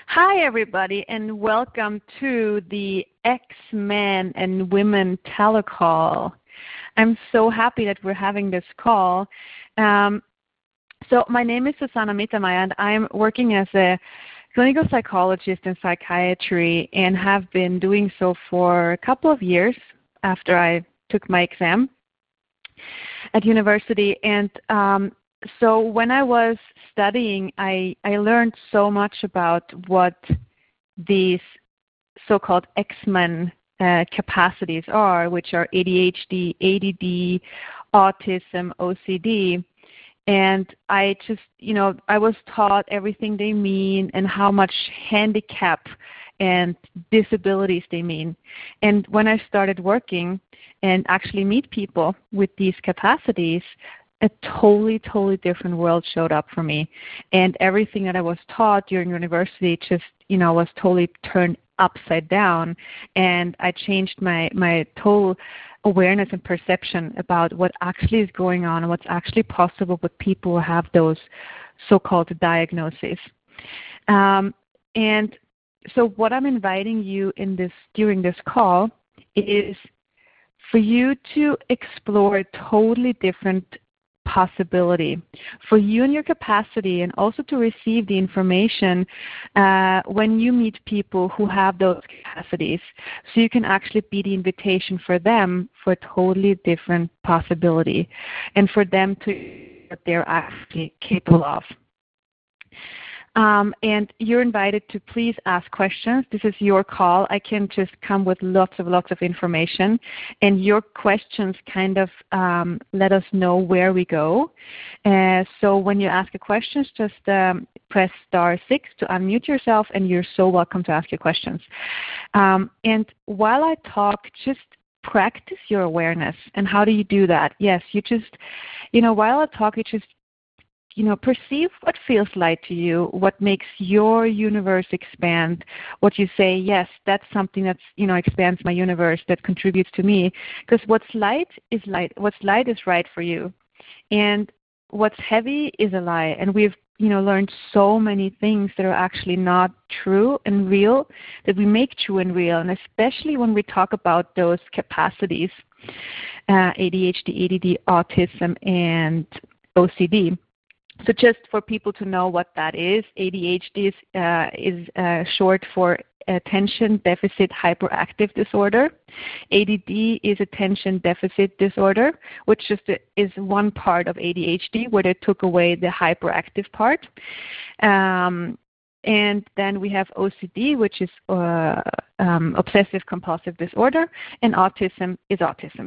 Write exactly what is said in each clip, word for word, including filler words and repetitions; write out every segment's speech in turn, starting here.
Hi, everybody, and welcome to the X-Men and Women Telecall. I'm so happy that we're having this call. Um, so my name is Susanna Mittermeier, and I'm working as a clinical psychologist in psychiatry and have been doing so for a couple of years after I took my exam at university. And um, so when I was studying, I, I learned so much about what these so-called X-Men uh, capacities are, which are A D H D, A D D, autism, O C D. And I just, you know, I was taught everything they mean and how much handicap and disabilities they mean. And when I started working and actually meet people with these capacities, a totally, totally different world showed up for me. And everything that I was taught during university just, you know, was totally turned upside down. And I changed my, my total awareness and perception about what actually is going on and what's actually possible with people who have those so-called diagnoses. Um, and so what I'm inviting you in this during this call is for you to explore a totally different possibility for you and your capacity, and also to receive the information uh, when you meet people who have those capacities, so you can actually be the invitation for them for a totally different possibility and for them to what they're actually capable of. Um, and you're invited to please ask questions. This is your call. I can just come with lots of lots of information, and your questions kind of um, let us know where we go. Uh, so when you ask a question, just um, press star six to unmute yourself, and you're so welcome to ask your questions. Um, and while I talk, just practice your awareness. And how do you do that? Yes, you just, you know, while I talk, you just you know, perceive what feels light to you, what makes your universe expand, what you say, yes, that's something that's, you know, expands my universe, that contributes to me. Because what's light is light. What's light is right for you. And what's heavy is a lie. And we've, you know, learned so many things that are actually not true and real, that we make true and real. And especially when we talk about those capacities, uh, A D H D, A D D, autism, and O C D. So just for people to know what that is, A D H D is, uh, is uh, short for Attention Deficit Hyperactive Disorder. A D D is Attention Deficit Disorder, which just is one part of A D H D where they took away the hyperactive part. Um, and then we have O C D, which is uh, um, Obsessive Compulsive Disorder, and autism is autism.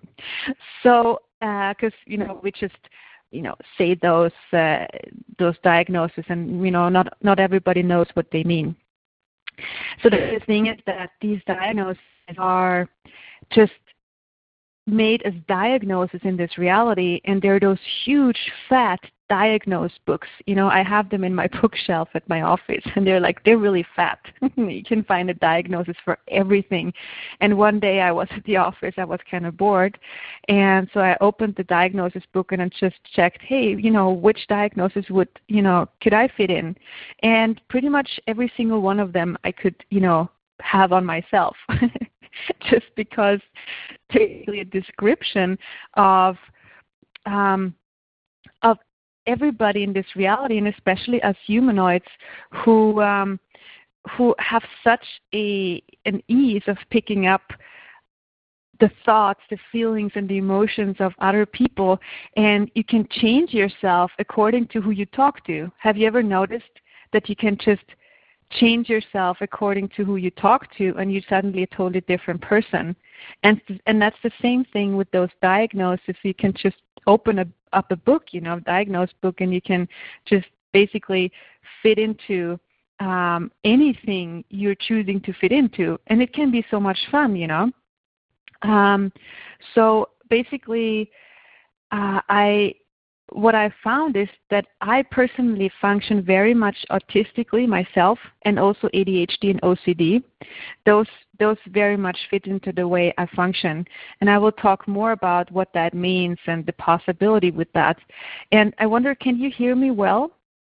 So, because, uh, you know, we just you know, say those uh, those diagnoses, and you know, not not everybody knows what they mean. So the thing is that these diagnoses are just made as diagnoses in this reality, and they're those huge, fat diagnose books. You know, I have them in my bookshelf at my office, and they're like, they're really fat. You can find a diagnosis for everything. And one day I was at the office, I was kind of bored, and so I opened the diagnosis book and I just checked, hey, you know, which diagnosis would, you know, could I fit in? And pretty much every single one of them I could, you know, have on myself. Just because basically a description of um, of everybody in this reality, and especially us humanoids who um, who have such a an ease of picking up the thoughts, the feelings, and the emotions of other people, and you can change yourself according to who you talk to. Have you ever noticed that you can just change yourself according to who you talk to, and you're suddenly a totally different person? And and that's the same thing with those diagnoses. You can just open a, up a book, you know, a diagnosed book, and you can just basically fit into um, anything you're choosing to fit into. And it can be so much fun, you know. Um, so basically, uh, I what I found is that I personally function very much autistically myself, and also A D H D and O C D. Those those very much fit into the way I function. And I will talk more about what that means and the possibility with that. And I wonder, can you hear me well?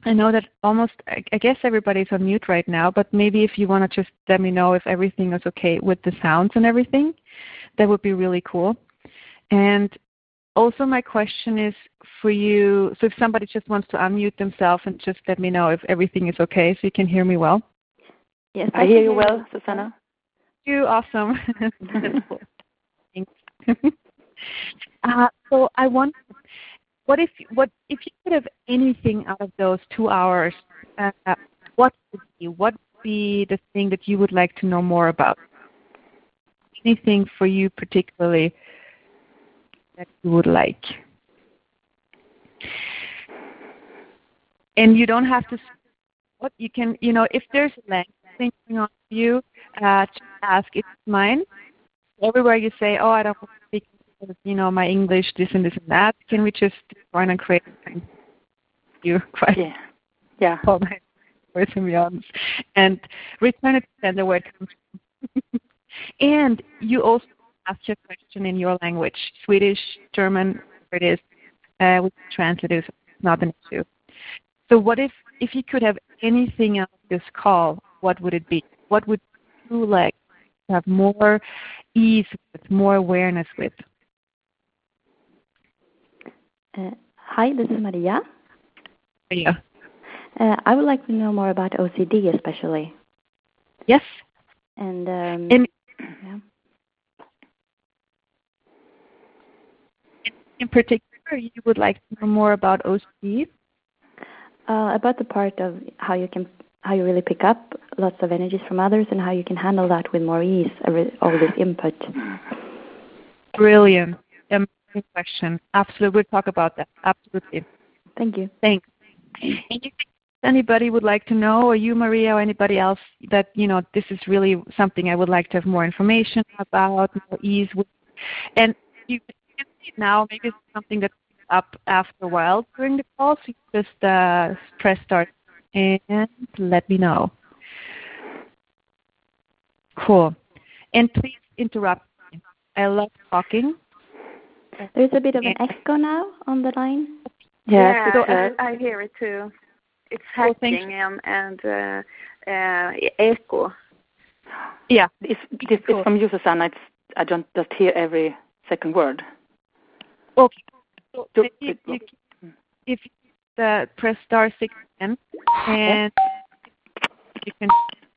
I know that almost, I I guess everybody's on mute right now, but maybe if you want to just let me know if everything is okay with the sounds and everything, that would be really cool. And also my question is for you, so if somebody just wants to unmute themselves and just let me know if everything is okay so you can hear me well. Yes, I hear you well, Susanna. You awesome. That's cool. Thanks. uh, so I wonder, what if what if you could have anything out of those two hours? Uh, what would be what would be the thing that you would like to know more about? Anything for you particularly that you would like? And you don't have to. What you can, you know, if there's a language thing going on for you, uh, just ask. It's mine. Everywhere you say, "Oh, I don't want to speak, you know, my English, this and this and that." Can we just try and create you quite? Yeah. Yeah. All my words and beyond, and return it to sender where it comes from. And you also ask your question in your language, Swedish, German, whatever it is. Uh, we can translate it. It's not an issue. So, what if if you could have anything out of this call? What would it be? What would you like to have more ease with, more awareness with? Uh, hi, this is Maria. Yeah. Uh, I would like to know more about O C D, especially. Yes. And, um, in, yeah. in particular, you would like to know more about O C D? Uh, about the part of how you can, how you really pick up lots of energies from others, and how you can handle that with more ease. All this input. Brilliant. Amazing question. Absolutely, we'll talk about that. Absolutely. Thank you. Thanks. Anything anybody would like to know, or you, Maria, or anybody else, that you know this is really something I would like to have more information about, more ease with, and you can see it now. Maybe it's something that's up after a while during the call, so you just uh, press start and let me know. Cool. And please interrupt me. I love talking. There's a bit of an echo now on the line. Yeah, so I, I hear it too. It's Oh, hacking and, and uh, uh, echo. Yeah. It's, it's, Cool. it's from you, Susanna. It's, I don't just hear every second word. Okay. So So, if you, you, if you uh, press star six again, and you can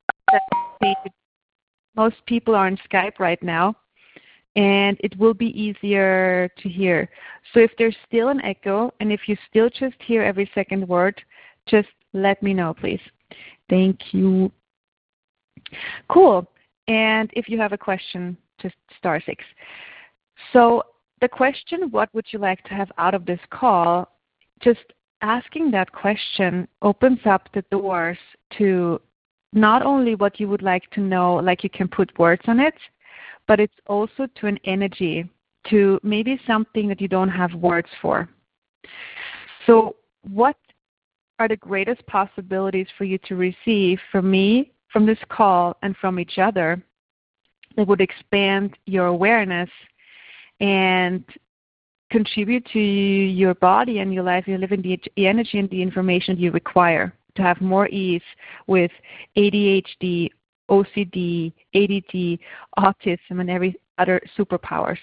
most people are on Skype right now, and it will be easier to hear. So if there's still an echo, and if you still just hear every second word, just let me know, please. Thank you. Cool. And if you have a question, just star six. So the question, what would you like to have out of this call, just asking that question opens up the doors to not only what you would like to know, like you can put words on it, but it's also to an energy, to maybe something that you don't have words for. So what are the greatest possibilities for you to receive from me, from this call, and from each other that would expand your awareness and contribute to your body and your life? You live in the energy and the information you require to have more ease with A D H D, O C D, A D D, autism, and every other superpowers.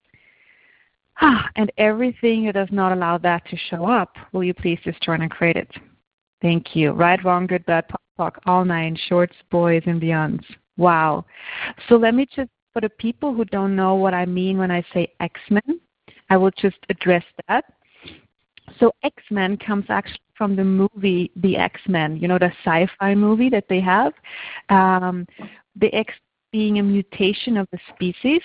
And everything that does not allow that to show up, will you please just turn and create it? Thank you. Right, wrong, good, bad, talk, all nine, shorts, boys, and beyonds. Wow. So let me just, for the people who don't know what I mean when I say X-Men, I will just address that. So X-Men comes actually from the movie The X-Men, you know, the sci-fi movie that they have. Um, the X being a mutation of the species.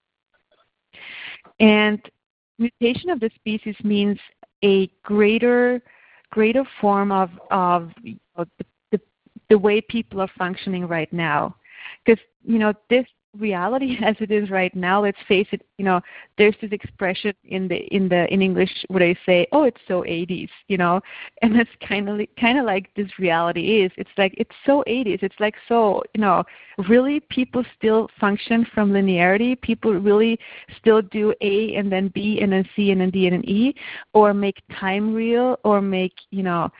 And mutation of the species means a greater greater form of, of you know, the, the, the way people are functioning right now. Because, you know, this reality as it is right now, let's face it, you know, there's this expression in the in the in English where they say, "Oh, it's so eighties," you know, and that's kind of kind of like this reality is. It's like it's so eighties. It's like so, you know, really people still function from linearity. People really still do A and then B and then C and then D and then E, or make time real, or make, you know,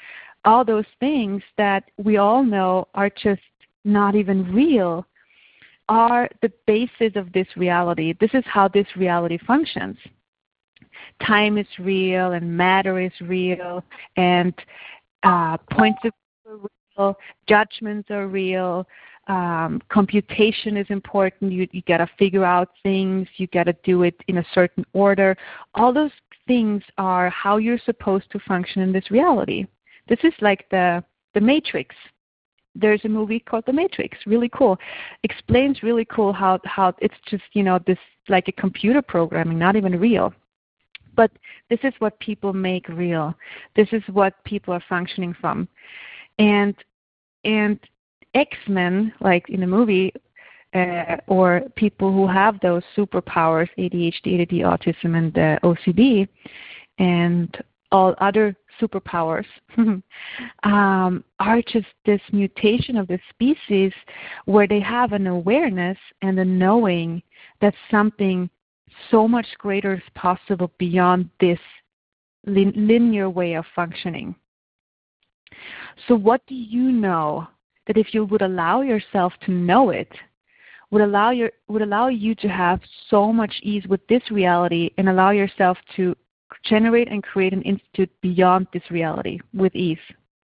all those things that we all know are just not even real, are the basis of this reality. This is how this reality functions. Time is real, and matter is real, and uh, points of view are real, judgments are real, um, computation is important. You, you got to figure out things. You got to do it in a certain order. All those things are how you're supposed to function in this reality. This is like the the Matrix. There's a movie called The Matrix. Really cool. Explains really cool how how it's just, you know, this like a computer programming, not even real. But this is what people make real. This is what people are functioning from. And and X-Men, like in the movie, uh, or people who have those superpowers, A D H D, A D D, autism, and uh, O C D, and all other superpowers, um, are just this mutation of the species where they have an awareness and a knowing that something so much greater is possible beyond this lin- linear way of functioning. So what do you know that if you would allow yourself to know it, would allow your would allow you to have so much ease with this reality and allow yourself to generate and create an institute beyond this reality with ease?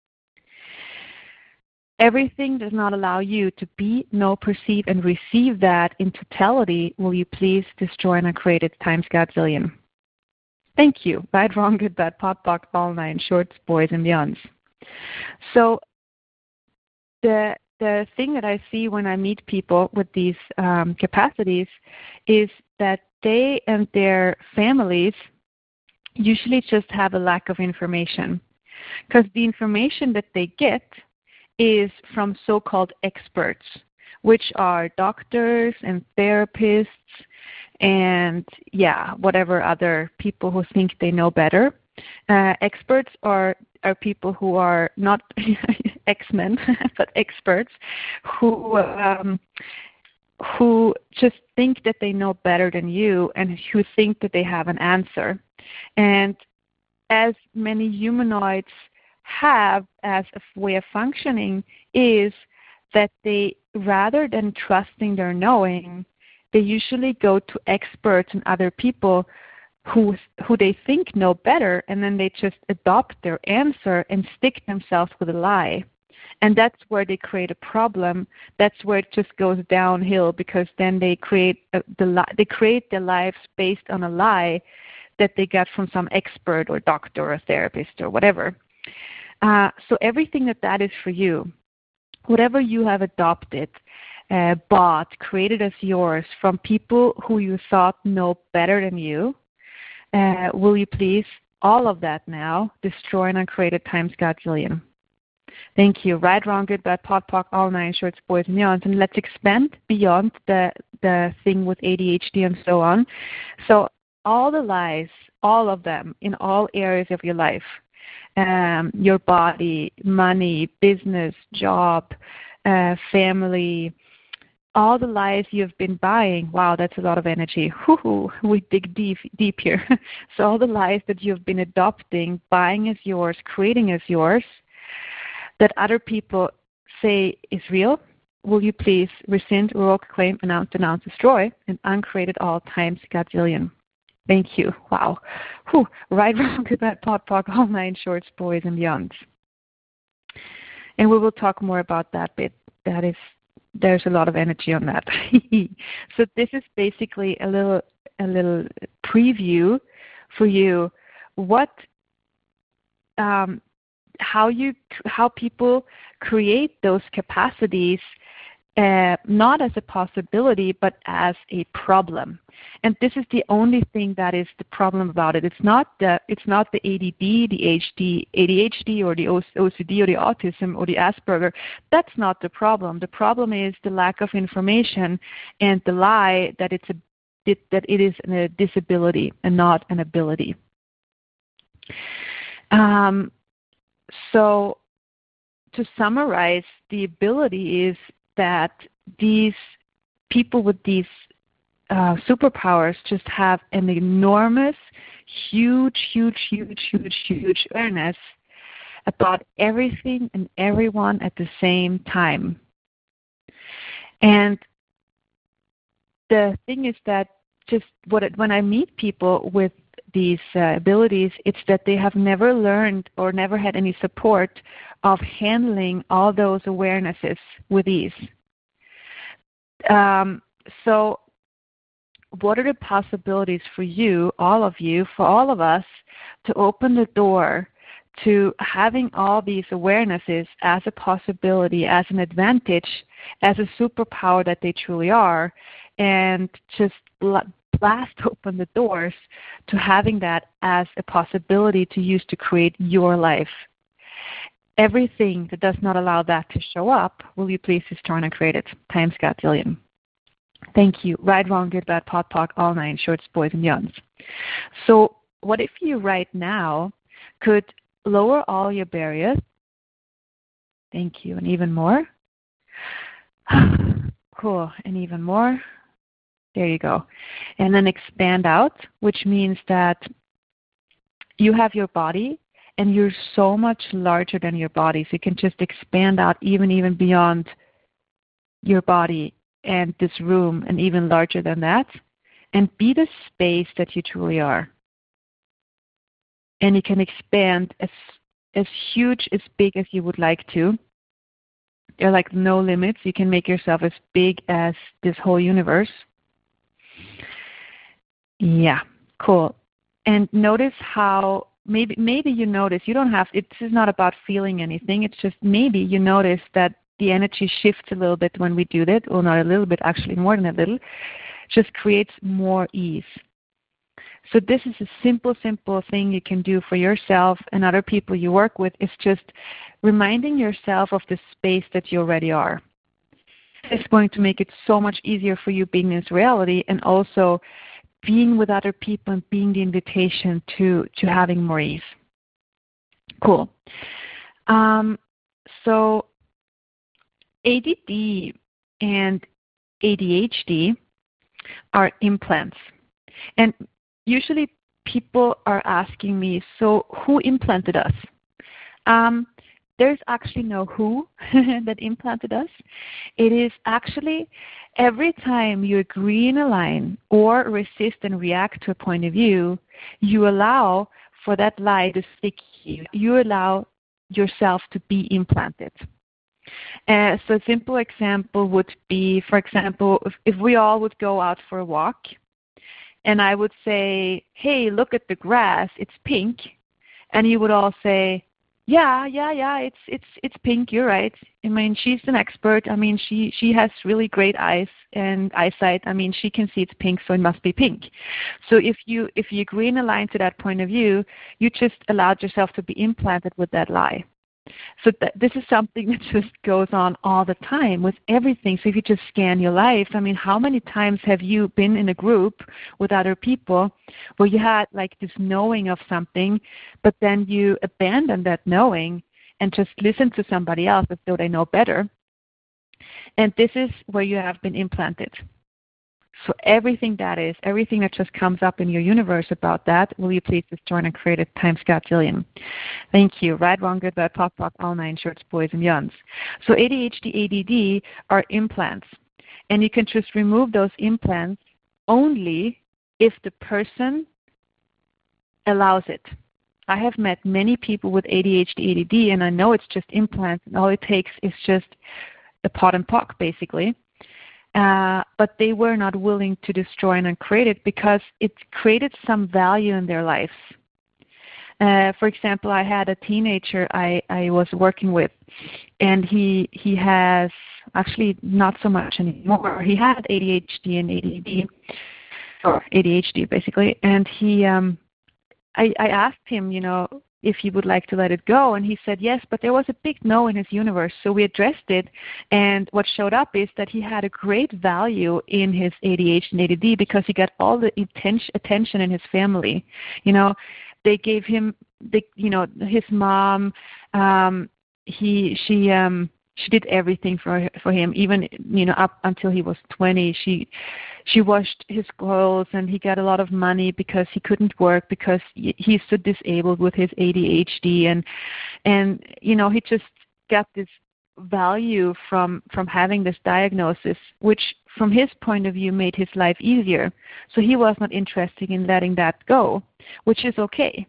Everything does not allow you to be, know, perceive, and receive that in totality. Will you please destroy and uncreate it times Godzillion? Thank you. Right, wrong, good, bad, pop, pock, all nine, shorts, boys, and beyonds. So the the thing that I see when I meet people with these um, capacities is that they and their families usually just have a lack of information, because the information that they get is from so-called experts, which are doctors and therapists and, yeah, whatever other people who think they know better. Uh, experts are, are people who are not X-Men, but experts who um, who just think that they know better than you and who think that they have an answer. And as many humanoids have as a way of functioning is that they, rather than trusting their knowing, they usually go to experts and other people who who they think know better, and then they just adopt their answer and stick themselves with a lie. And that's where they create a problem. That's where it just goes downhill, because then they create a, the li- they create their lives based on a lie that they got from some expert or doctor or therapist or whatever. Uh, so everything that that is for you, whatever you have adopted, uh, bought, created as yours from people who you thought know better than you, uh, will you please, all of that now, destroy and uncreate it times Godzillion. Thank you. Right, wrong, good, bad, pot, pock, all nine, shorts, boys, and beyond. And let's expand beyond the, the thing with A D H D and so on. So all the lies, all of them, in all areas of your life, um, your body, money, business, job, uh, family, all the lies you've been buying. Wow, that's a lot of energy. Woo-hoo, we dig deep, deep here. So all the lies that you've been adopting, buying as yours, creating as yours, that other people say is real, will you please rescind, revoke, claim, announce, denounce, destroy, and uncreate it all times Godzillion. Thank you. Wow. Whew. Right, wrong, good, bad, pot, pock, all nine, shorts, boys, and beyonds. And we will talk more about that bit. That is, there's a lot of energy on that. So this is basically a little, a little preview for you. What, um, how you, how people create those capacities, uh, not as a possibility, but as a problem. And this is the only thing that is the problem about it. It's not the it's not the A D D, the H D, A D H D, or the O C D, or the autism, or the Asperger. That's not the problem. The problem is the lack of information and the lie that it's a that it is a disability and not an ability. Um, so to summarize, the ability is that these people with these uh, superpowers just have an enormous, huge, huge, huge, huge, huge awareness about everything and everyone at the same time. And the thing is that just what it, when I meet people with these uh, abilities, it's that they have never learned or never had any support of handling all those awarenesses with ease. Um, so what are the possibilities for you, all of you, for all of us, to open the door to having all these awarenesses as a possibility, as an advantage, as a superpower that they truly are, and just blast open the doors to having that as a possibility to use to create your life. Everything that does not allow that to show up, will you please destroy and create it? Times Godzillion. Thank you. Right, wrong, good, bad, pot, pock, all nine, shorts, boys, and youngs. So what if you right now could lower all your barriers? Thank you. And even more. Cool. And even more. There you go. And then expand out, which means that you have your body and you're so much larger than your body. So you can just expand out even, even beyond your body and this room and even larger than that, and be the space that you truly are. And you can expand as as huge, as big as you would like to. There are like no limits. You can make yourself as big as this whole universe. Yeah, cool. And notice how maybe maybe you notice, you don't have, it, this is not about feeling anything, it's just maybe you notice that the energy shifts a little bit when we do that, or not a little bit, actually more than a little, just creates more ease. So this is a simple, simple thing you can do for yourself and other people you work with, is just reminding yourself of the space that you already are. It's going to make it so much easier for you being in this reality, and also being with other people and being the invitation to, to having more ease. Cool. Um, so A D D and A D H D are implants. And usually people are asking me, so who implanted us? Um, there's actually no who that implanted us. It is actually every time you agree and align or resist and react to a point of view, you allow for that lie to stick you. You allow yourself to be implanted. Uh, so a simple example would be, for example, if, if we all would go out for a walk, and I would say, hey, look at the grass, it's pink. And you would all say, yeah, yeah, yeah, it's it's it's pink, you're right. I mean, she's an expert. I mean, she, she has really great eyes and eyesight. I mean, she can see it's pink, so it must be pink. So if you if you agree and align to that point of view, you just allowed yourself to be implanted with that lie. So th- this is something that just goes on all the time with everything. So if you just scan your life, I mean, how many times have you been in a group with other people where you had like this knowing of something, but then you abandon that knowing and just listen to somebody else as though they know better? And this is where you have been implanted. So everything that is, everything that just comes up in your universe about that, will you please just join and create it times Godzillion? Thank you. Right, wrong, good, bad, pop, pop, all nine, shorts, boys, and youngs. So A D H D, A D D are implants. And you can just remove those implants only if the person allows it. I have met many people with A D H D, A D D, and I know it's just implants, and all it takes is just a pot and pock, basically. Uh, but they were not willing to destroy and uncreate it because it created some value in their lives. Uh, for example, I had a teenager I, I was working with, and he he has actually not so much anymore. He had A D H D and A D D, or A D H D basically, and he um, I, I asked him, you know, if he would like to let it go, and he said yes, but there was a big no in his universe. So we addressed it, and what showed up is that he had a great value in his A D H D and A D D because he got all the attention in his family. You know, they gave him, the, you know, his mom, um, he, she, um, She did everything for for him, even you know up until he was twenty. She she washed his clothes, and he got a lot of money because he couldn't work because he's so disabled with his A D H D, and and you know he just got this value from from having this diagnosis, which from his point of view made his life easier. So he was not interested in letting that go, which is okay.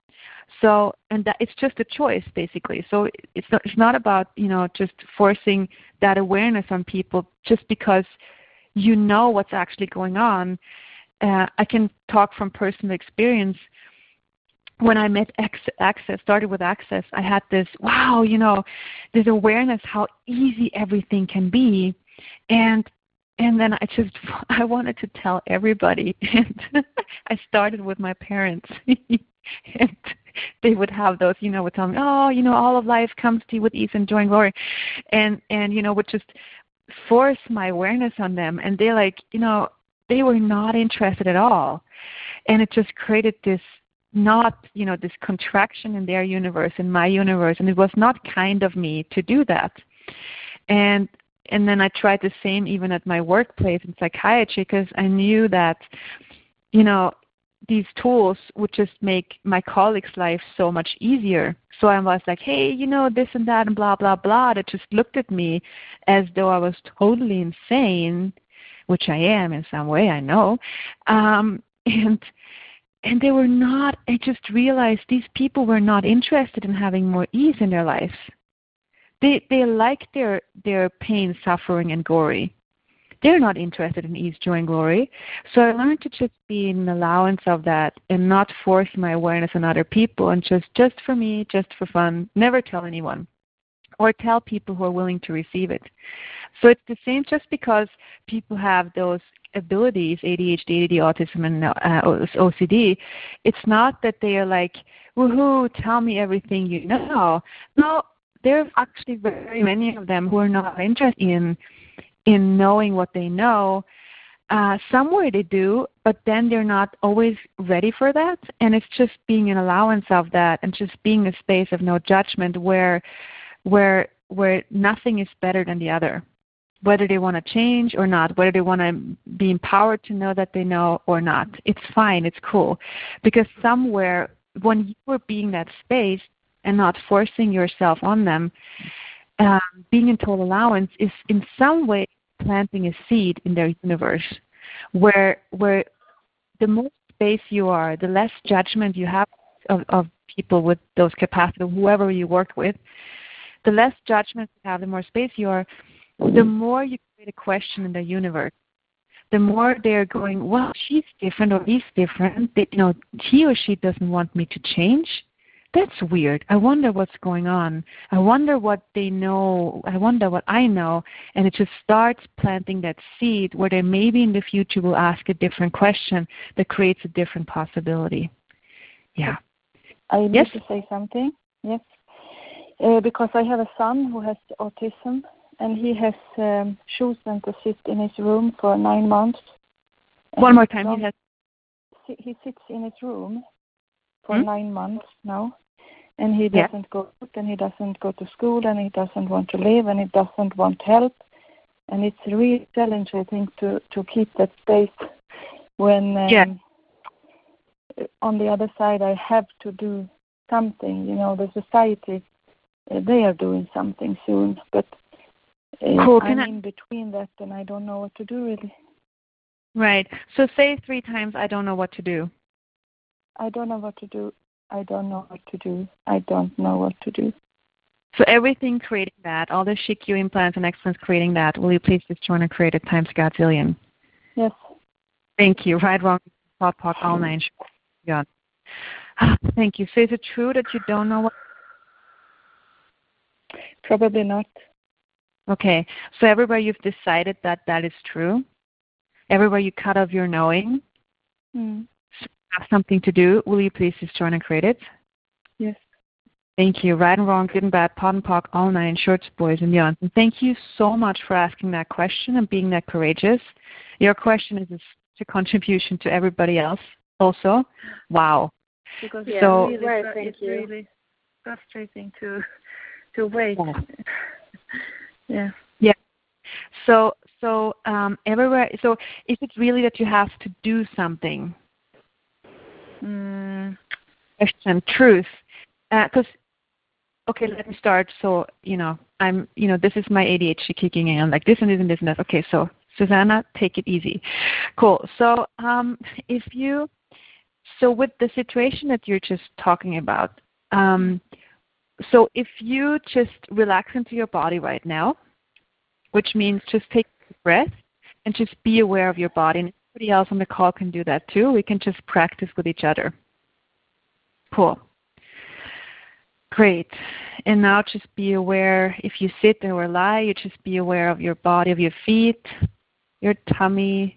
So, and that it's just a choice, basically. So it's not, it's not about, you know, just forcing that awareness on people just because you know what's actually going on. Uh, I can talk from personal experience. When I met Access, started with Access, I had this, wow, you know, this awareness how easy everything can be. And and then I just, I wanted to tell everybody. And I started with my parents. And they would have those, you know, would tell me, oh, you know, all of life comes to you with ease and joy and glory. And, and you know, would just force my awareness on them. And they like, you know, they were not interested at all. And it just created this, not, you know, this contraction in their universe, in my universe. And it was not kind of me to do that. And and then I tried the same even at my workplace in psychiatry, because I knew that, you know, these tools would just make my colleagues' life so much easier. So I was like, hey, you know, this and that and blah, blah, blah. That just looked at me as though I was totally insane, which I am in some way, I know. Um, and and they were not, I just realized these people were not interested in having more ease in their lives. They they like their, their pain, suffering, and glory. They're not interested in ease, joy, and glory. So I learned to just be in allowance of that and not force my awareness on other people, and just, just for me, just for fun, never tell anyone or tell people who are willing to receive it. So it's the same just because people have those abilities, A D H D, A D D, autism, and uh, O C D, it's not that they are like, woohoo, tell me everything you know. No, there are actually very many of them who are not interested in in knowing what they know. Uh, somewhere they do, but then they're not always ready for that. And it's just being an allowance of that, and just being a space of no judgment where where where nothing is better than the other, whether they want to change or not, whether they want to be empowered to know that they know or not. It's fine. It's cool. Because somewhere when you are being that space and not forcing yourself on them, um, being in total allowance is in some way planting a seed in their universe where where the more space you are, the less judgment you have of, of people with those capacities, whoever you work with, the less judgment you have, the more space you are, the more you create a question in the universe. The more they're going, well, she's different or he's different. They, you know, he or she doesn't want me to change. That's weird. I wonder what's going on. I wonder what they know. I wonder what I know. And it just starts planting that seed where they maybe in the future will ask a different question that creates a different possibility. Yeah. I need yes? to say something. Yes. Uh, because I have a son who has autism, and he has um, chosen to sit in his room for nine months. One more time. He, has... he sits in his room for hmm? nine months now. And he doesn't yeah. go out, and he doesn't go to school, and he doesn't want to live, and he doesn't want help. And it's a real challenge, I think, to, to keep that space when um, yeah. on the other side I have to do something. You know, the society, uh, they are doing something soon. But uh, cool. I'm I... in between that, and I don't know what to do, really. Right. So say three times, I don't know what to do. I don't know what to do. I don't know what to do. I don't know what to do. So everything creating that, all the Shik Yu implants and excellence creating that, will you please just join and create it times Godzillion? Yes. Thank you. Right, wrong, thought, talk, all nine. God. Thank you. So is it true that you don't know what? Probably not. Okay. So everywhere you've decided that that is true, everywhere you cut off your knowing, mm. have something to do, will you please just join and create it? Yes. Thank you. Right and wrong, good and bad, pot and pock, all nine, shorts, boys, and beyond. And thank you so much for asking that question and being that courageous. Your question is a contribution to everybody else also. Wow. Because yeah, so, really, right, thank it's you. really frustrating to to wait. Yeah. Yeah. So, so um, everywhere. So, is it really that you have to do something? Mm. Question, truth. Because, uh, okay, let me start. So, you know, I'm, you know, this is my A D H D kicking in, like this and this and this and that. Okay, so Susanna, take it easy. Cool. So, um, if you, so with the situation that you're just talking about, um, so if you just relax into your body right now, which means just take a breath and just be aware of your body. And everybody else on the call can do that too. We can just practice with each other. Cool. Great. And now just be aware, if you sit or lie, you just be aware of your body, of your feet, your tummy,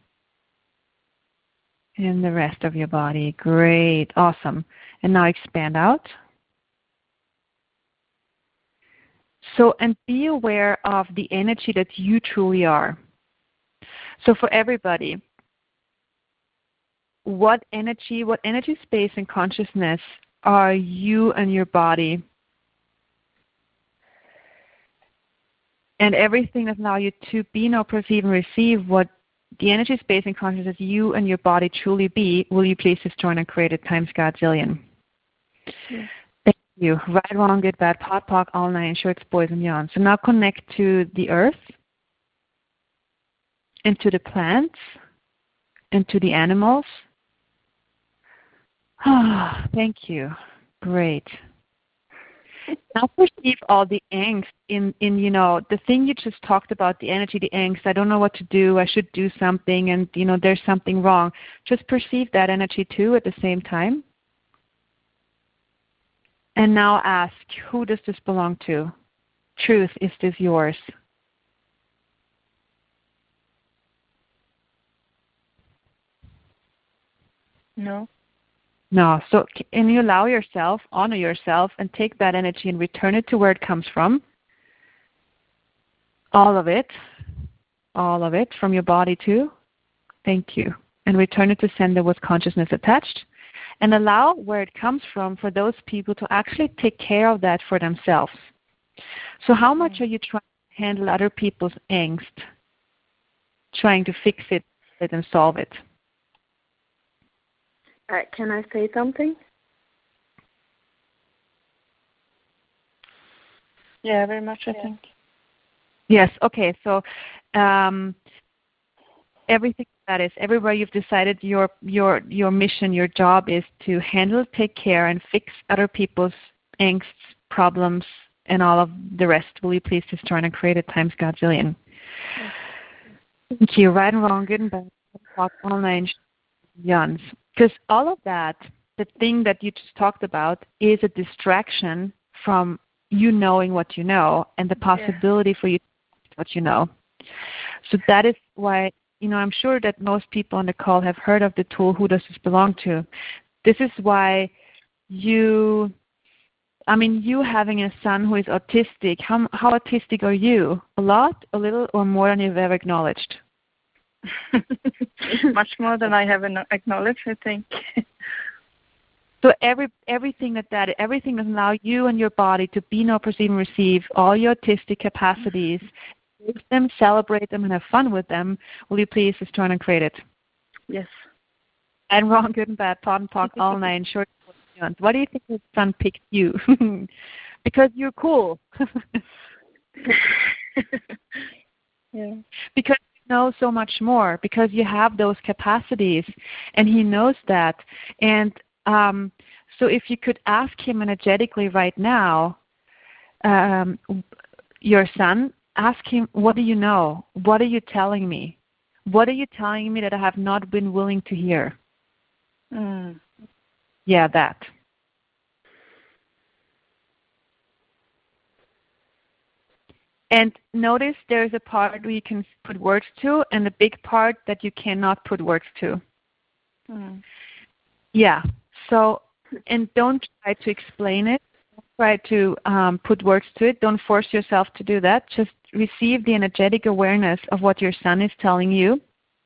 and the rest of your body. Great. Awesome. And now expand out. So, and be aware of the energy that you truly are. So for everybody, what energy, what energy, space, and consciousness are you and your body? And everything that allows you to be, know, perceive, and receive what the energy, space, and consciousness you and your body truly be, will you please just join and create it times Godzillion? Yes. Thank you. Right, wrong, good, bad, pot, pock, all nine, shorts, boys, and beyond. So now connect to the earth, and to the plants, and to the animals. Ah, thank you. Great. Now perceive all the angst in, in, you know, the thing you just talked about, the energy, the angst, I don't know what to do, I should do something, and, you know, there's something wrong. Just perceive that energy too at the same time. And now ask, who does this belong to? Truth, is this yours? No. No. So can you allow yourself, honor yourself, and take that energy and return it to where it comes from? All of it. All of it from your body too. Thank you. And return it to sender with consciousness attached. And allow where it comes from for those people to actually take care of that for themselves. So how much are you trying to handle other people's angst? Trying to fix it and solve it? Uh, can I say something? Yeah, very much, I think. Yes, okay. So um, everything that is, everywhere you've decided your your your mission, your job is to handle, take care, and fix other people's angst, problems, and all of the rest. Will you please just join and create it times Godzillion? Yes. Thank you. Right and wrong, good and bad, all nine yawns. Because all of that, the thing that you just talked about, is a distraction from you knowing what you know and the possibility yeah. for you to know what you know. So that is why, you know, I'm sure that most people on the call have heard of the tool, Who Does This Belong To? This is why you, I mean, you having a son who is autistic, how, how autistic are you? A lot, a little, or more than you've ever acknowledged? Much more than I have acknowledged, I think. So every everything that that everything that allows you and your body to be, know, perceive, and receive all your autistic capacities, use them, celebrate them, and have fun with them. Will you please just join and create it? Yes. And wrong, good and bad, pot and pock, all nine, short. What do you think your son picked you? Because you're cool. Yeah. Because know so much more, because you have those capacities, and he knows that. And um, so if you could ask him energetically right now, um, your son, ask him, what do you know? What are you telling me? What are you telling me that I have not been willing to hear? Mm. Yeah, that. And notice there's a part where you can put words to and a big part that you cannot put words to. Mm. Yeah. So, and don't try to explain it. Don't try to um, put words to it. Don't force yourself to do that. Just receive the energetic awareness of what your son is telling you.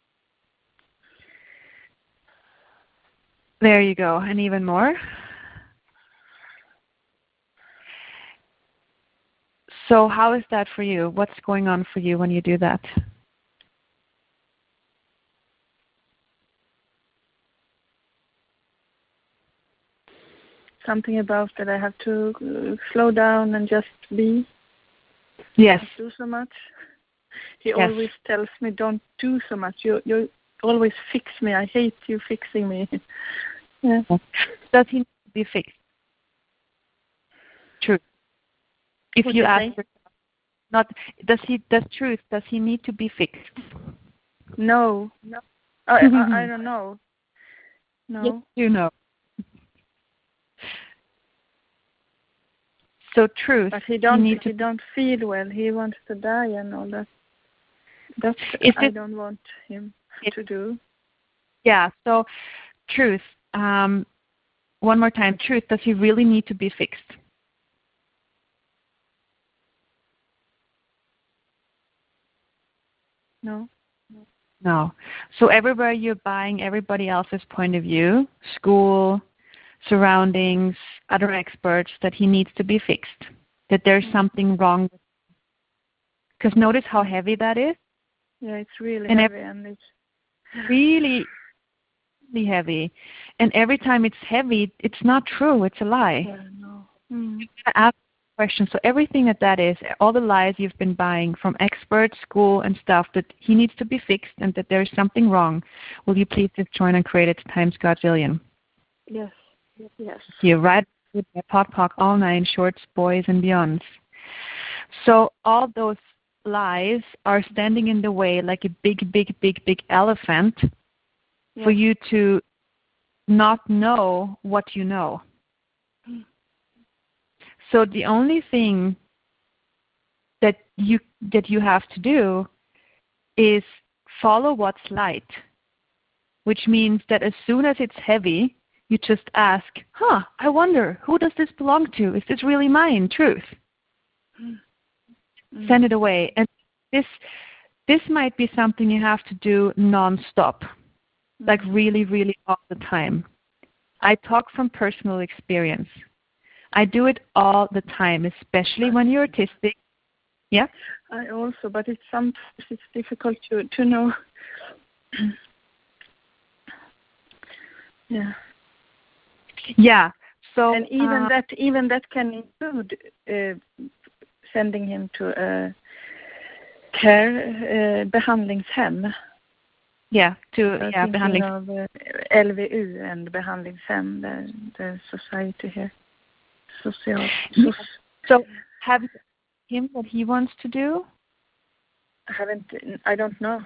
There you go. And even more. So how is that for you? What's going on for you when you do that? Something about that I have to uh, slow down and just be. Yes. Don't do so much. He Yes. always tells me, don't do so much. You you always fix me. I hate you fixing me. Yeah. Does he need to be fixed? Truth. If What you you ask say? for, not does he does truth does he need to be fixed? No. No. I, I I don't know. No. Yes, you know. So truth. But he don't need he to, don't feel well. He wants to die and all that. That's Is I it- don't want him it- to do. yeah. So truth. Um, one more time. Truth. Does he really need to be fixed? No. No. So everywhere you're buying everybody else's point of view, school, surroundings, other experts, that he needs to be fixed, that there's something wrong. Because notice how heavy that is. Yeah, it's really And heavy and it's Really, really heavy. And every time it's heavy, it's not true. It's a lie. yeah, no. Mm. You gotta ask questions. So everything that that is, all the lies you've been buying from experts, school, and stuff, that he needs to be fixed and that there's something wrong. Will you please just join and create it times Godzillion? Yes. Yes. You right with my Pod Poc, all nine shorts, boys, and beyonds. So all those lies are standing in the way like a big, big, big, big elephant Yeah. for you to not know what you know. So the only thing that you that you have to do is follow what's light, which means that as soon as it's heavy, you just ask, huh, I wonder, who does this belong to? Is this really mine? Truth. Mm. Send it away. And this this might be something you have to do nonstop, like really, really all the time. I talk from personal experience. I do it all the time, especially when you're autistic. Yeah? I also, but it's sometimes it's difficult to to know. Yeah. Yeah. So And even uh, that even that can include uh, sending him to a care uh, behandlingshem. yeah, to So yeah, thinking behandling. of uh, L V U and behandlingshem, the the society here, social. Yeah. So have you asked him what he wants to do? I haven't. I don't know.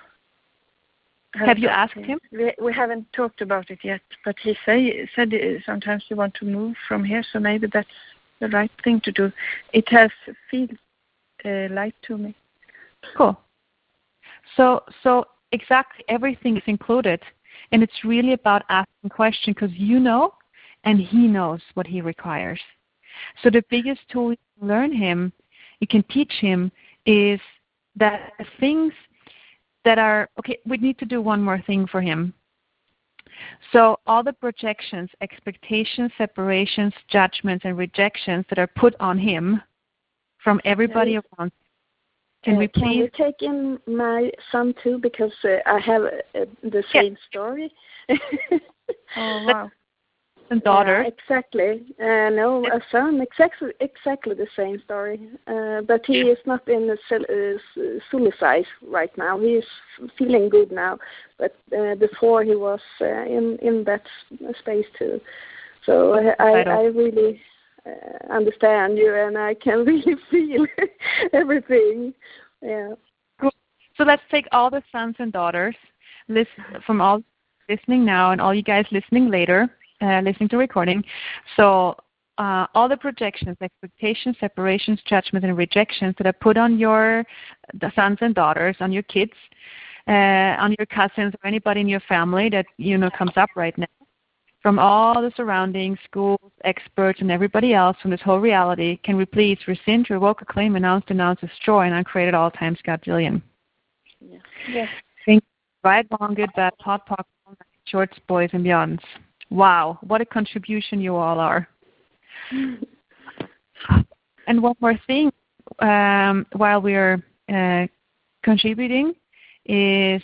I Have haven't you talked asked to him? We we haven't talked about it yet, but he say said uh, sometimes you want to move from here, so maybe that's the right thing to do. It has feel uh, light to me. Cool. So so exactly everything is included, and it's really about asking questions because you know, and he knows what he requires. So the biggest tool you can learn him, you can teach him, is that the things that are, okay, we need to do one more thing for him. So all the projections, expectations, separations, judgments, and rejections that are put on him from everybody around, can uh, we Can please? we take in my son too, because uh, I have uh, the same story. Oh wow! And daughter. Yeah, exactly. Uh, no, a son, exactly, exactly the same story. Uh, but he is not in the cel- uh, suicide right now. He is feeling good now. But uh, before he was uh, in in that space too. So uh, I I really uh, understand you, and I can really feel everything. Yeah. Cool. So let's take all the sons and daughters, listen from all listening now, and all you guys listening later. Uh, listening to recording. So uh, all the projections, expectations, separations, judgments, and rejections that are put on your the sons and daughters, on your kids, uh, on your cousins, or anybody in your family that you know comes up right now, from all the surroundings, schools, experts, and everybody else from this whole reality, can we please rescind, revoke, acclaim, announce, denounce, destroy, and uncreate at all times, Godzillion. Yes. Yes. Think right, wrong, good, bad, pot, poc, shorts, boys, and beyonds. Wow, what a contribution you all are. And one more thing, um, while we're uh, contributing is,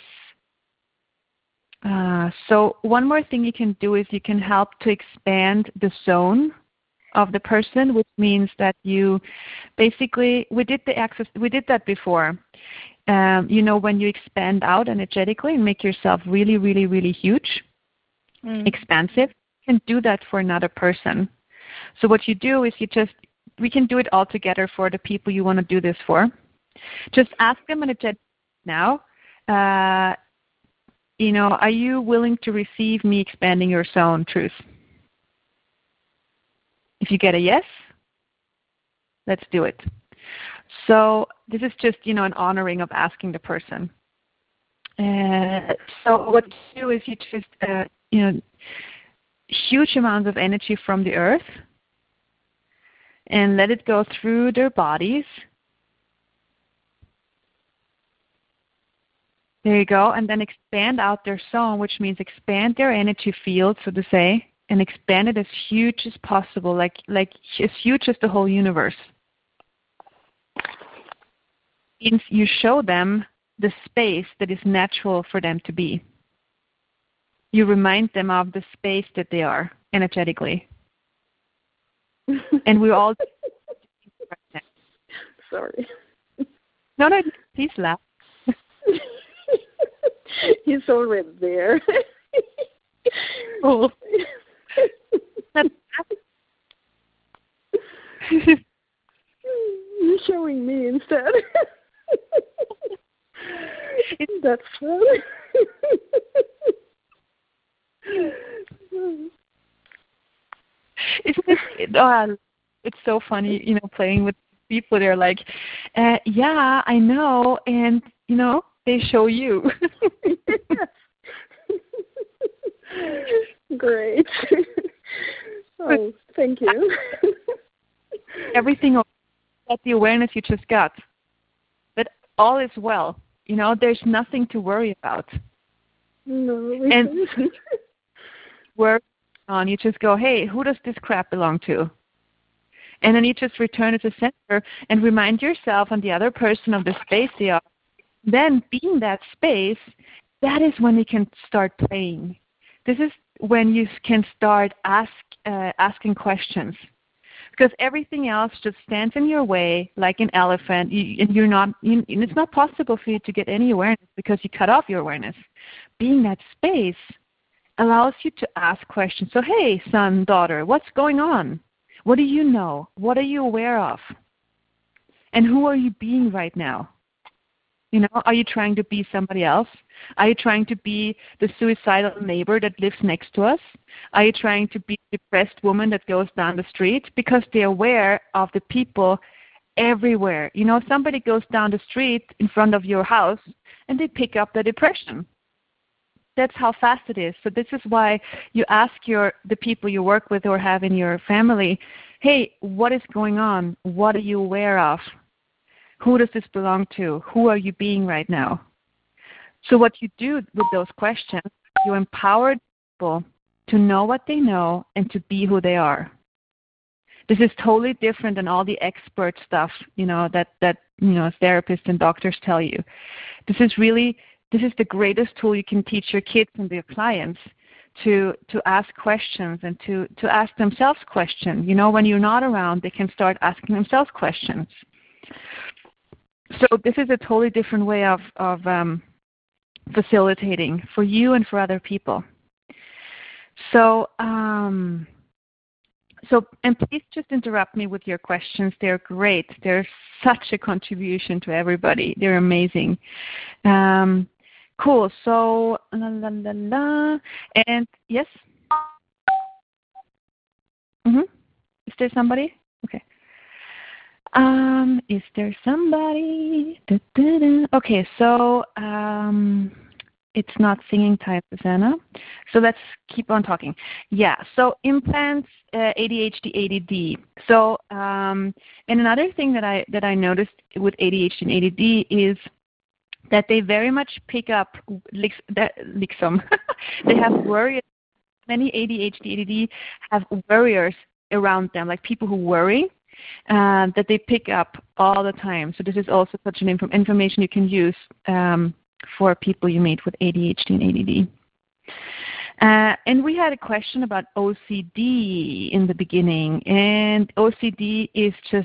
uh, so one more thing you can do is you can help to expand the zone of the person, which means that you basically, we did the access, we did that before. Um, you know, when you expand out energetically and make yourself really, really, really huge, mm. expansive, you can do that for another person. So what you do is you just, we can do it all together for the people you want to do this for. Just ask them energetically now, uh, you know, are you willing to receive me expanding your zone, Truth? If you get a yes, let's do it. So this is just, you know, an honoring of asking the person. Uh, so what you do is you just, uh, you know, huge amounts of energy from the earth and let it go through their bodies. There you go. And then expand out their zone, which means expand their energy field, so to say, and expand it as huge as possible, like like as huge as the whole universe. Means you show them the space that is natural for them to be. You remind them of the space that they are energetically. And we all... Sorry. No, no, please laugh. He's already there. Oh. You're showing me instead. That's fun. Isn't it, oh, it's so funny, you know, playing with people. They're like, uh, yeah, I know, and, you know, they show you. Great. Oh, thank you. Everything that the awareness you just got, that all is well. You know, there's nothing to worry about. No, and work on, you just go, hey, who does this crap belong to? And then you just return it to center and remind yourself and the other person of the space they are. Then being that space, that is when you can start playing. This is when you can start ask, uh, asking questions. Because everything else just stands in your way like an elephant, you, and you're not. You, and it's not possible for you to get any awareness because you cut off your awareness. Being that space allows you to ask questions. So, hey, son, daughter, what's going on? What do you know? What are you aware of? And who are you being right now? You know, are you trying to be somebody else? Are you trying to be the suicidal neighbor that lives next to us? Are you trying to be the depressed woman that goes down the street? Because they're aware of the people everywhere. You know, somebody goes down the street in front of your house and they pick up the depression. That's how fast it is. So this is why you ask your the people you work with or have in your family, hey, what is going on? What are you aware of? Who does this belong to? Who are you being right now? So what you do with those questions, you empower people to know what they know and to be who they are. This is totally different than all the expert stuff, you know, that, that you know, therapists and doctors tell you. This is really, this is the greatest tool you can teach your kids and your clients to to ask questions and to, to ask themselves questions. You know, when you're not around, they can start asking themselves questions. So this is a totally different way of, of um, facilitating for you and for other people. So, um, so, and please just interrupt me with your questions. They're great. They're such a contribution to everybody. They're amazing. Um, cool. So, la la la la. And yes. Mm-hmm. Is there somebody? Okay. Um, is there somebody? Da, da, da. Okay, so um, it's not singing time, Susanna. So let's keep on talking. Yeah, so implants, uh, A D H D, A D D. So, um, and another thing that I that I noticed with A D H D and A D D is that they very much pick up liksom. They have warriors. Many A D H D, A D D have warriors around them, like people who worry. uh, that they pick up all the time. So this is also such an inf- information you can use um, for people you meet with A D H D and A D D. Uh, and we had a question about O C D in the beginning, and O C D is just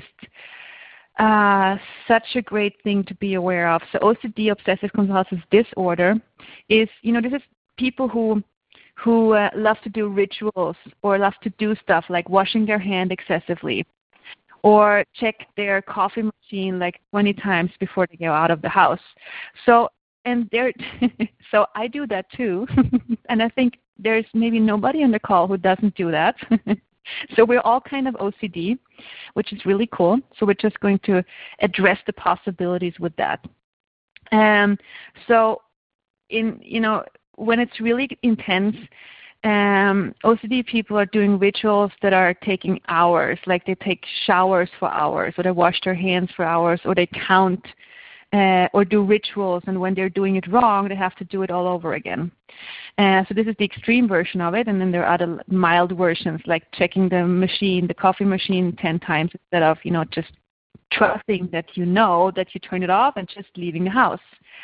uh, such a great thing to be aware of. So O C D, obsessive compulsive disorder, is, you know, this is people who who uh, love to do rituals or love to do stuff like washing their hand excessively or check their coffee machine like twenty times before they go out of the house. So and there, so I do that too, and I think there's maybe nobody on the call who doesn't do that. So we're all kind of O C D, which is really cool. So we're just going to address the possibilities with that. Um, so in you know when it's really intense, um, O C D people are doing rituals that are taking hours, like they take showers for hours, or they wash their hands for hours, or they count. Uh, or do rituals, and when they're doing it wrong, they have to do it all over again. Uh, so this is the extreme version of it, and then there are other mild versions, like checking the machine, the coffee machine, ten times instead of, you know, just trusting that you know that you turn it off and just leaving the house.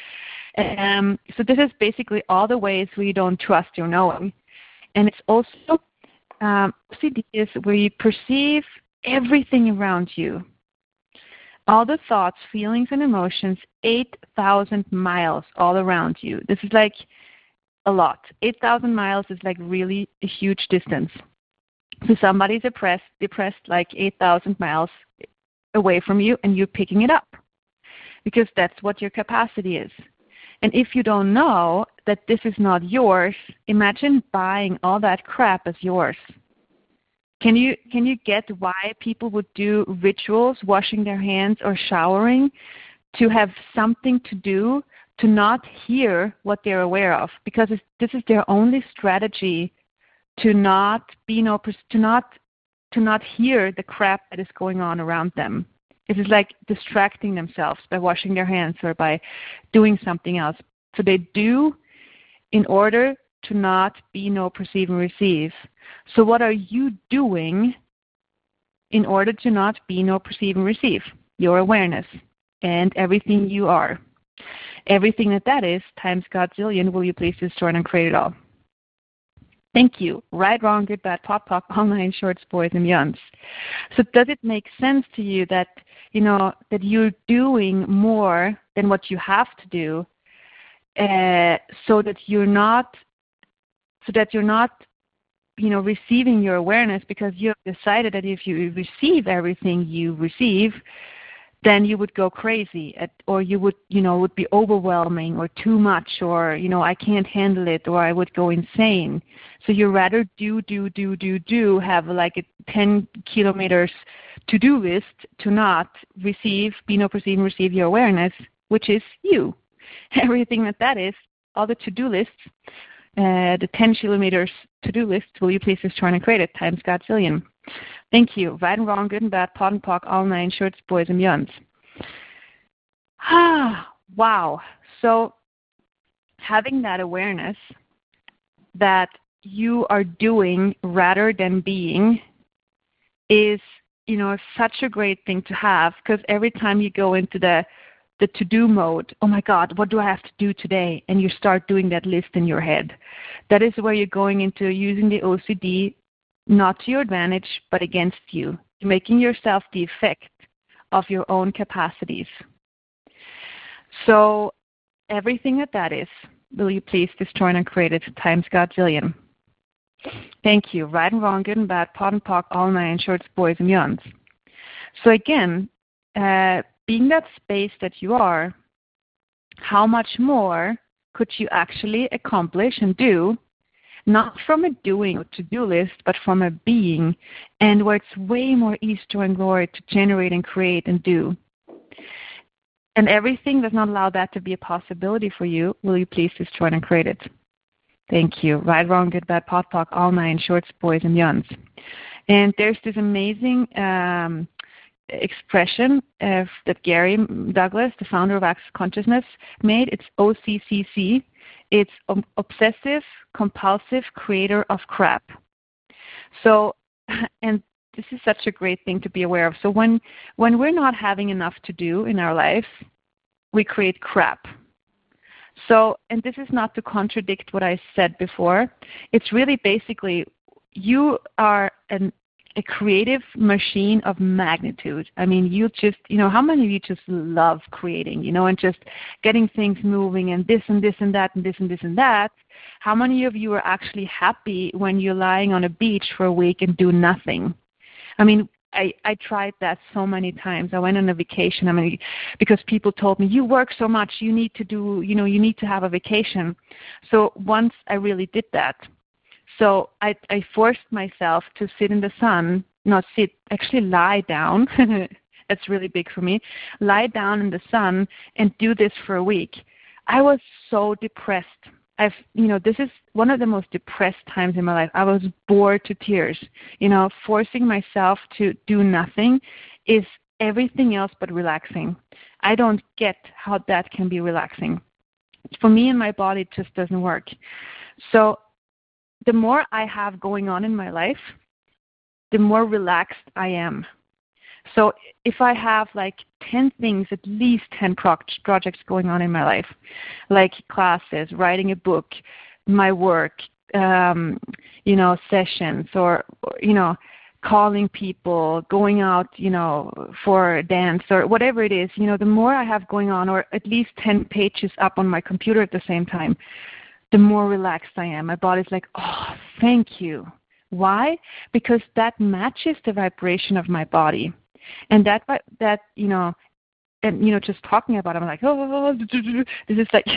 Um, so this is basically all the ways where you don't trust your knowing. And it's also, um, O C D is where you perceive everything around you. All the thoughts, feelings, and emotions, eight thousand miles all around you. This is like a lot. eight thousand miles is like really a huge distance. So somebody's depressed, depressed like eight thousand miles away from you, and you're picking it up because that's what your capacity is. And if you don't know that this is not yours, imagine buying all that crap as yours. Can you can you get why people would do rituals, washing their hands or showering, to have something to do, to not hear what they're aware of? Because it's, this is their only strategy to not be no to not to not hear the crap that is going on around them. It is like distracting themselves by washing their hands or by doing something else. So they do in order to not be, know, perceive, and receive. So what are you doing in order to not be, know, perceive, and receive? Your awareness and everything you are. Everything that that is times Godzillion, will you please destroy and create it all? Thank you. Right, wrong, good, bad, pop, pop, all nine shorts, boys, and beyonds. So does it make sense to you that, you know, that you're doing more than what you have to do, uh, so that you're not so that you're not, you know, receiving your awareness, because you have decided that if you receive everything you receive, then you would go crazy, at, or you would, you know, would be overwhelming or too much, or, you know, I can't handle it, or I would go insane. So you rather do, do, do, do, do, have like a ten kilometers to-do list to not receive, be, know, perceive, and receive your awareness, which is you. Everything that that is, all the to-do lists, Uh, the ten kilometers to-do list, will you please destroy and create it, times Godzillion. Thank you. Right and wrong, good and bad, pot and pock, all nine shorts, boys, and beyonds. Ah, wow. So having that awareness that you are doing rather than being is, you know, such a great thing to have, because every time you go into the the to-do mode, oh my God, what do I have to do today? And you start doing that list in your head. That is where you're going into using the O C D not to your advantage, but against you, making yourself the effect of your own capacities. So everything that that is, will you please destroy and create it, times Godzillion. Thank you. Right and wrong, good and bad, pot and pock, all nine shorts, boys, and beyonds. So again, uh, being that space that you are, how much more could you actually accomplish and do, not from a doing or to-do list, but from a being, and where it's way more ease, joy, and glory to generate and create and do. And everything does not allow that to be a possibility for you, will you please destroy and create it? Thank you. Right, wrong, good, bad, pot, pock, all nine shorts, boys, and beyonds. And there's this amazing um, expression of, that Gary Douglas, the founder of Access Consciousness, made. It's O C C C. It's um, Obsessive Compulsive Creator of Crap. So, and this is such a great thing to be aware of. So when when we're not having enough to do in our life, we create crap. So, and this is not to contradict what I said before. It's really basically you are an, a creative machine of magnitude. I mean, you just, you know, how many of you just love creating, you know, and just getting things moving and this and this and that and this and this and that? How many of you are actually happy when you're lying on a beach for a week and do nothing? I mean, I, I tried that so many times. I went on a vacation. I mean, because people told me, you work so much, you need to do, you know, you need to have a vacation. So once I really did that. So I, I forced myself to sit in the sun, not sit, actually lie down. That's really big for me. Lie down in the sun and do this for a week. I was so depressed. I've, you know, this is one of the most depressed times in my life. I was bored to tears. You know, forcing myself to do nothing is everything else but relaxing. I don't get how that can be relaxing. For me and my body, it just doesn't work. So the more I have going on in my life, the more relaxed I am. So if I have like ten things, at least ten pro- projects going on in my life, like classes, writing a book, my work, um, you know, sessions, or, or, you know, calling people, going out, you know, for a dance or whatever it is, you know, the more I have going on, or at least ten pages up on my computer at the same time, the more relaxed I am. My body's like, oh, thank you. Why? Because that matches the vibration of my body. And that, that you know, and, you know, just talking about it, I'm like, oh, this is like,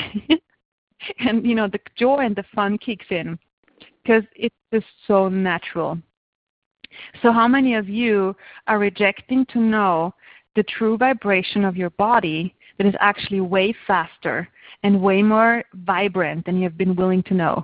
and, you know, the joy and the fun kicks in because it's just so natural. So how many of you are rejecting to know the true vibration of your body that is actually way faster and way more vibrant than you have been willing to know?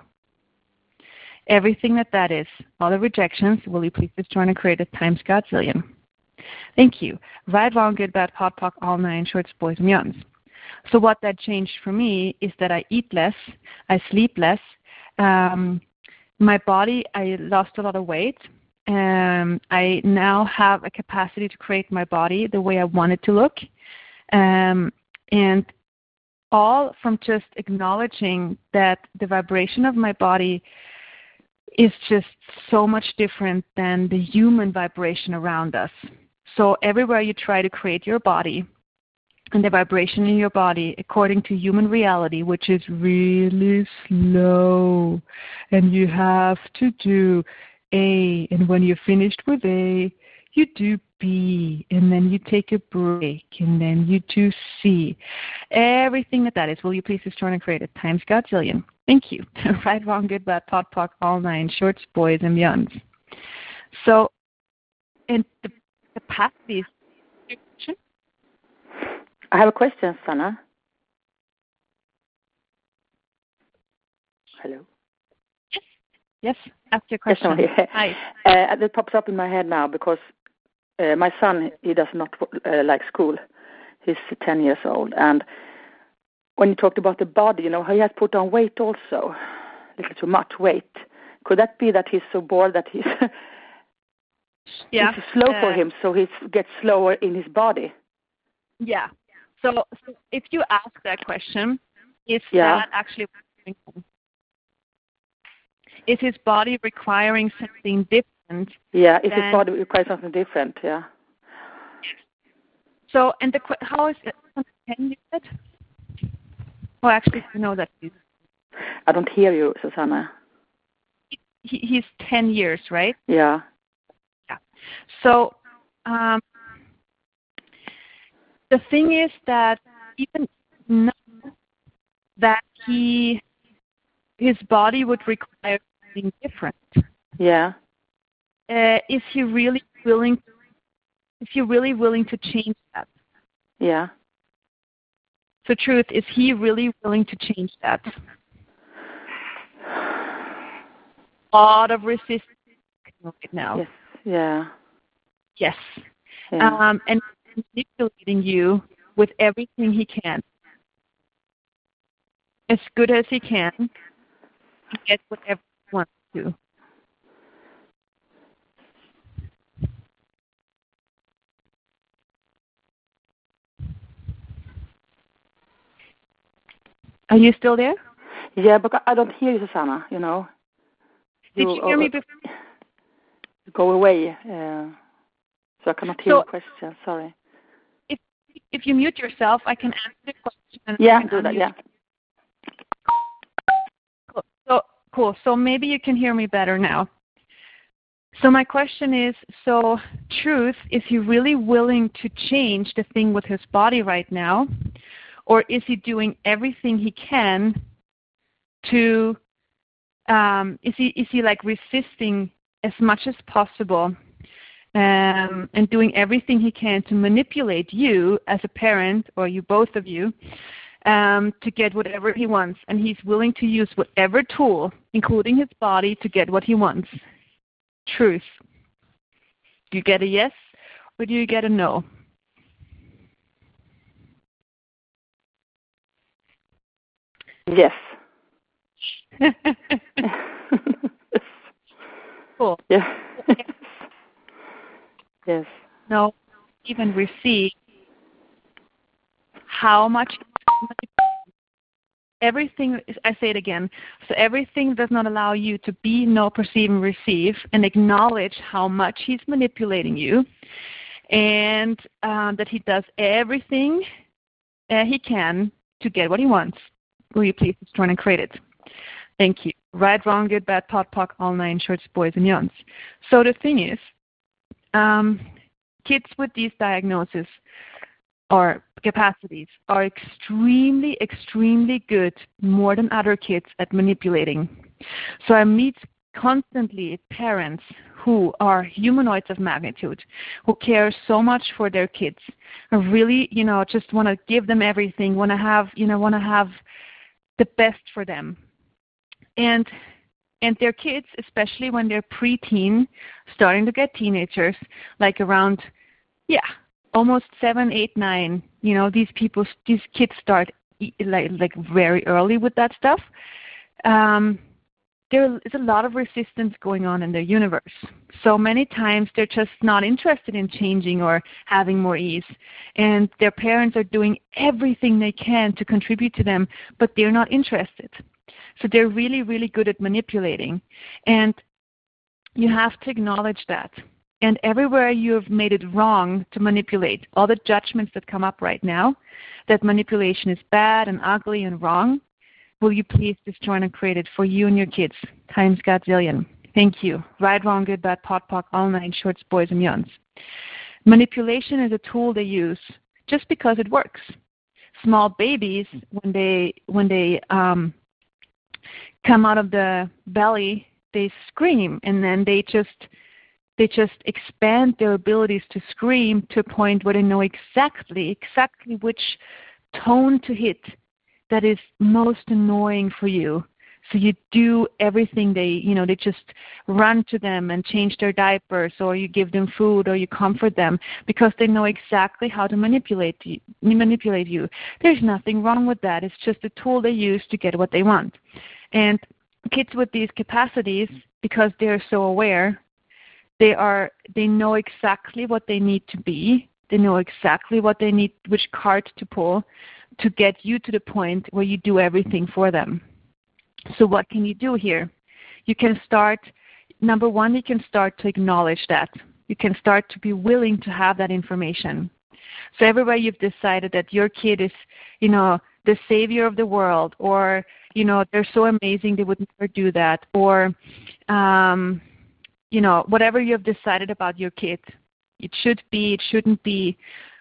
Everything that that is, all the rejections, will you please just join and create a times Godzillion? Thank you. Right, wrong, good, bad, hot, pock, all nine, shorts, boys, and yawns. So what that changed for me is that I eat less, I sleep less. Um, my body, I lost a lot of weight. Um, I now have a capacity to create my body the way I want it to look. Um, and all from just acknowledging that the vibration of my body is just so much different than the human vibration around us. So everywhere you try to create your body and the vibration in your body according to human reality, which is really slow, and you have to do A, and when you're finished with A, you do B, and then you take a break, and then you do C. Everything that that is, will you please just join and create a times Godzillion? Thank you. Right, wrong, good, bad, pot, pock, all nine, shorts, boys, and beyonds. So, and the capacity is... I have a question, Sanna. Hello? Yes, yes, ask your question. Yes, no, Hi. Uh, that pops up in my head now because uh, my son, he does not uh, like school. He's ten years old. And when you talked about the body, you know, he has put on weight also, a little too much weight. Could that be that he's so bored that he's, yeah. it's slow uh, for him, so he gets slower in his body? Yeah. So, so if you ask that question, is yeah. that actually is his body requiring something different? Yeah, if than, his body requires something different, yeah. So, and the how is it? Ten you said? Oh, actually, no, that is. I don't hear you, Susanna. He, he's ten years, right? Yeah. Yeah. So, um, the thing is that even now that he, his body would require something different. Yeah. Uh, is he really willing? Is he really willing to change that? Yeah. So, truth, is he really willing to change that? A lot of resistance right now. Yes. Yeah. Yes. Yeah. Um, and manipulating you with everything he can, as good as he can, to get whatever he wants to. Are you still there? Yeah, but I don't hear you, Susanna, you know. Did you, you hear uh, me before? Go away, uh, so I cannot hear so, the question, sorry. If if you mute yourself, I can answer the question. Yeah, do that, yeah. Cool. So, cool. So maybe you can hear me better now. So my question is, so Truth, is he really willing to change the thing with his body right now? Or is he doing everything he can to, um, is he is he like resisting as much as possible um, and doing everything he can to manipulate you as a parent, or you both of you, um, to get whatever he wants? And he's willing to use whatever tool, including his body, to get what he wants. Truth. Do you get a yes or do you get a no? Yes. Cool. Yeah. Yes. No, even receive how much everything, I say it again, so everything does not allow you to be, know, perceive, and receive, and acknowledge how much he's manipulating you, and um, that he does everything uh, he can to get what he wants. Will you please destroy and create it? Thank you. Right, wrong, good, bad, pot, pock, all nine shorts, boys, and yawns. So the thing is, um, kids with these diagnoses or capacities are extremely, extremely good, more than other kids, at manipulating. So I meet constantly parents who are humanoids of magnitude, who care so much for their kids, and really, you know, just want to give them everything, want to have, you know, want to have the best for them. And and their kids, especially when they're preteen, starting to get teenagers, like around, yeah, almost seven, eight, nine. You know, these people, these kids start like like very early with that stuff. Um, there is a lot of resistance going on in their universe. So many times they're just not interested in changing or having more ease, and their parents are doing everything they can to contribute to them, but they're not interested. So they're really, really good at manipulating, and you have to acknowledge that. And everywhere you have made it wrong to manipulate, all the judgments that come up right now, that manipulation is bad and ugly and wrong, will you please destroy and create it for you and your kids, times godzillion. Thank you. Right, wrong, good, bad, pot, pock, all nine shorts, boys, and yawns. Manipulation is a tool they use just because it works. Small babies, when they when they um, come out of the belly, they scream, and then they just they just expand their abilities to scream to a point where they know exactly exactly which tone to hit that is most annoying for you. So you do everything they, you know, they just run to them and change their diapers, or you give them food, or you comfort them, because they know exactly how to manipulate you. Manipulate you. There's nothing wrong with that. It's just a tool they use to get what they want. And kids with these capacities, because they're so aware, they are they know exactly what they need to be. They know exactly what they need, which card to pull, to get you to the point where you do everything for them. So what can you do here? You can start, number one, you can start to acknowledge that. You can start to be willing to have that information. So everywhere you've decided that your kid is, you know, the savior of the world, or, you know, they're so amazing they would never do that, or, um, you know, whatever you have decided about your kid, it should be, it shouldn't be,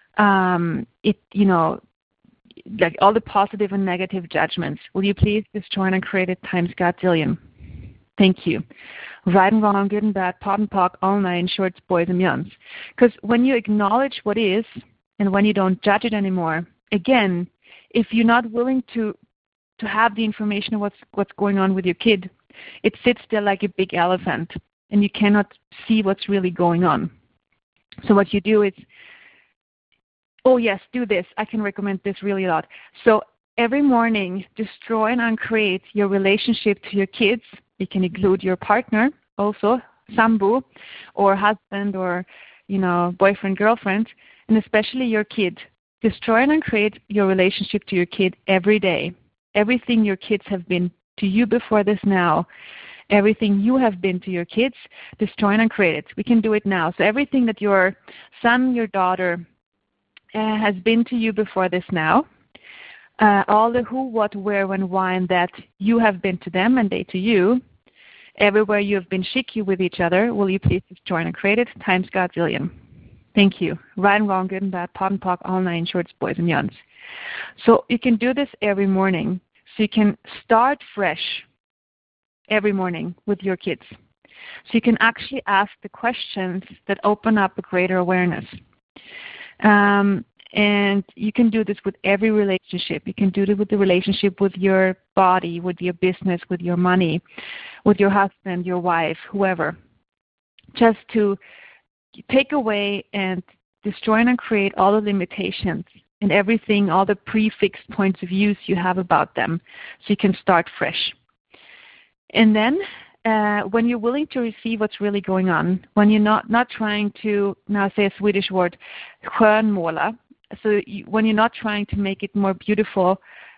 um, it, you know, like all the positive and negative judgments. Will you please destroy and create it times godzillion? Thank you. Right and wrong, good and bad, pot and pock, all nine shorts, boys and yawns. Because when you acknowledge what is, and when you don't judge it anymore, again, if you're not willing to to have the information of what's what's going on with your kid, it sits there like a big elephant, and you cannot see what's really going on. So what you do is, oh yes, do this. I can recommend this really a lot. So every morning, destroy and uncreate your relationship to your kids. You can include your partner also, sambu, or husband, or, you know, boyfriend, girlfriend, and especially your kid. Destroy and uncreate your relationship to your kid every day. everything your kids have been to you before this now, everything you have been to your kids, destroy and uncreate it. We can do it now. So everything that your son, your daughter uh, has been to you before this now, uh, all the who, what, where, when, why, and that you have been to them and they to you, everywhere you have been shiky with each other, will you please destroy and uncreate it, times Godzillion. Thank you. Right and wrong, good and bad, pot and pock, all nine shorts, boys and youngs. So you can do this every morning. So you can start fresh every morning with your kids. So you can actually ask the questions that open up a greater awareness. Um, and you can do this with every relationship. You can do it with the relationship with your body, with your business, with your money, with your husband, your wife, whoever. Just to take away and destroy and create all the limitations and everything, all the prefixed points of views you have about them, so you can start fresh. And then uh, when you're willing to receive what's really going on, when you're not, not trying to, now say a Swedish word, skönmåla, so you, when you're not trying to make it more beautiful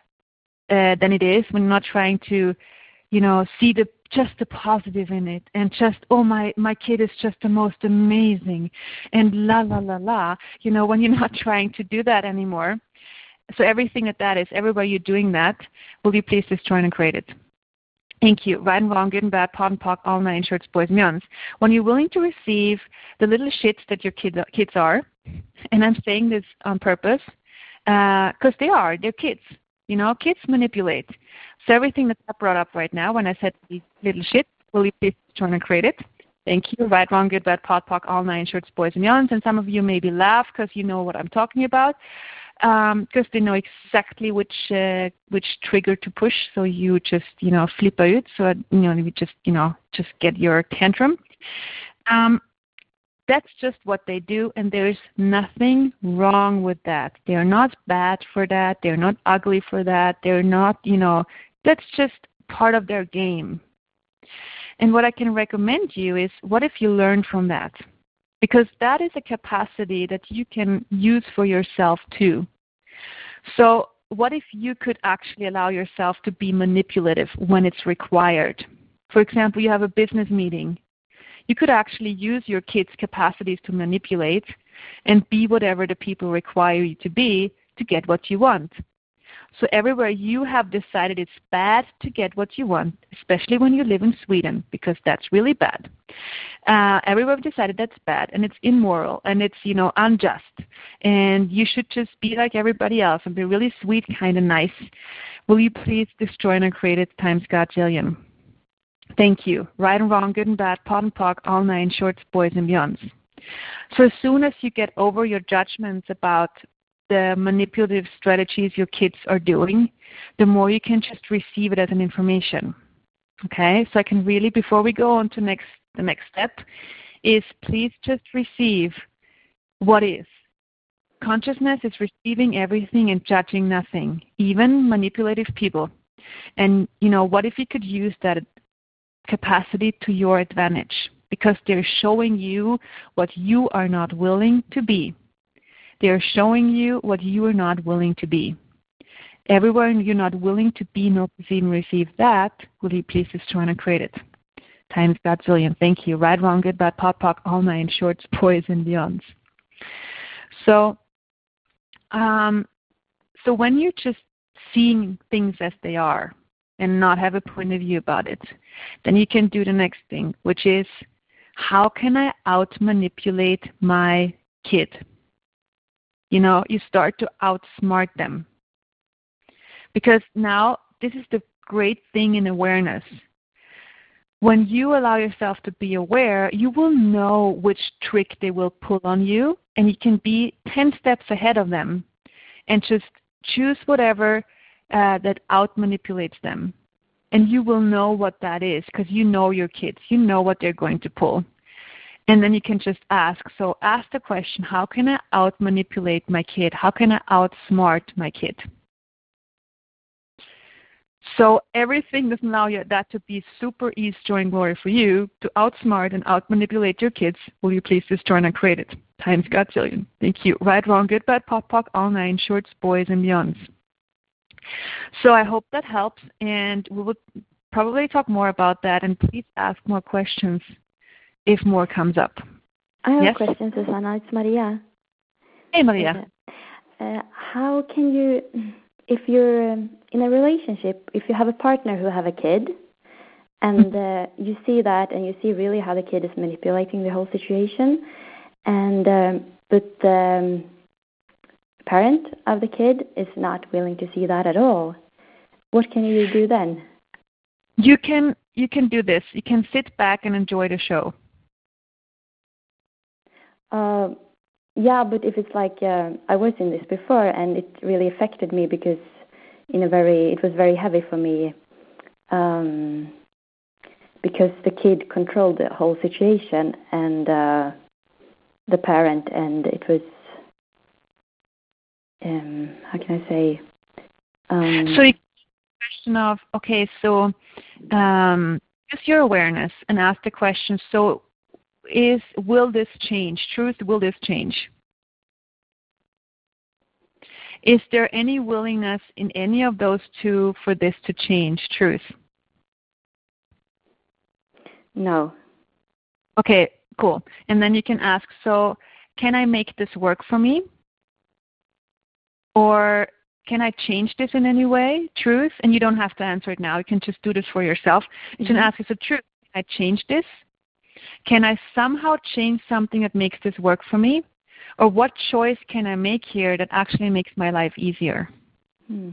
uh, than it is, when you're not trying to, you know, see the just the positive in it, and just, oh, my, my kid is just the most amazing, and la, la, la, la, you know, when you're not trying to do that anymore. So everything that that is, everywhere you're doing that, will you please destroy and create it? Thank you. Right and wrong, good and bad, pot and pock, all nine shorts, boys and youngs. When you're willing to receive the little shits that your kids, kids are, and I'm saying this on purpose, because uh, they are, they're kids. You know, kids manipulate. So everything that I brought up right now, when I said these little shit, will you please try and create it? Thank you. Right, wrong, good, bad, pot, pock, all nine shorts, boys and youngs. And some of you maybe laugh because you know what I'm talking about, because um, they know exactly which uh, which trigger to push. So you just, you know, flip out. So you know, you just, you know, just get your tantrum. Um, That's just what they do, and there's nothing wrong with that. They're not bad for that. They're not ugly for that. They're not, you know, that's just part of their game. And what I can recommend you is, what if you learn from that? Because that is a capacity that you can use for yourself too. So what if you could actually allow yourself to be manipulative when it's required? For example, you have a business meeting. You could actually use your kids' capacities to manipulate and be whatever the people require you to be to get what you want. So everywhere you have decided it's bad to get what you want, especially when you live in Sweden, because that's really bad. Uh, everywhere you've decided that's bad, and it's immoral, and it's, you know, unjust, and you should just be like everybody else and be really sweet, kind, and nice. Will you please destroy and create it times Godzillion? Thank you. Right and wrong, good and bad, pot and pock, all nine shorts, boys and beyonds. So as soon as you get over your judgments about the manipulative strategies your kids are doing, the more you can just receive it as an information. Okay? So I can really, before we go on to next the next step, is please just receive what is. Consciousness is receiving everything and judging nothing, even manipulative people. And, you know, what if you could use that capacity to your advantage? Because they're showing you what you are not willing to be. They're showing you what you are not willing to be. Everywhere you're not willing to be, nor perceive and receive that, will you please destroy and create it? Times Godzillion. Thank you. Right, wrong, good, bad, pot, pock, all nine shorts, boys and beyonds. So, um, so when you're just seeing things as they are and not have a point of view about it, then you can do the next thing, which is, how can I out-manipulate my kid? You know, you start to outsmart them. Because now, this is the great thing in awareness. When you allow yourself to be aware, you will know which trick they will pull on you, and you can be ten steps ahead of them and just choose whatever uh, that out-manipulates them. And you will know what that is, because you know your kids. You know what they're going to pull. And then you can just ask. So ask the question, how can I out-manipulate my kid? How can I outsmart my kid? So everything doesn't allow you that to be super easy, joy, and glory for you, to outsmart and out-manipulate your kids. Will you please destroy and create it? Times Godzillion. Thank you. Right, wrong, good, bad, pot, pock, all nine shorts, boys, and beyonds. So I hope that helps, and we will probably talk more about that, and please ask more questions if more comes up. I have Yes? a question, Susanna. It's Maria. Hey, Maria. Uh, uh, how can you, if you're um, in a relationship, if you have a partner who have a kid, and uh, you see that, and you see really how the kid is manipulating the whole situation, and um, but the um, parent of the kid is not willing to see that at all, what can you do then? You can you can do this. You can sit back and enjoy the show. Uh, yeah, but if it's like uh, I was in this before, and it really affected me because in a very it was very heavy for me um, because the kid controlled the whole situation and uh, the parent, and it was um, how can I say? Um, so you question of okay, so um, use your awareness and ask the question. So. Is will this change? Truth, will this change? Is there any willingness in any of those two for this to change? Truth. No. Okay, cool. And then you can ask, so can I make this work for me? Or can I change this in any way? Truth. And you don't have to answer it now. You can just do this for yourself. You Mm-hmm. can ask, is it true? Can I change this? Can I somehow change something that makes this work for me? Or what choice can I make here that actually makes my life easier? Hmm.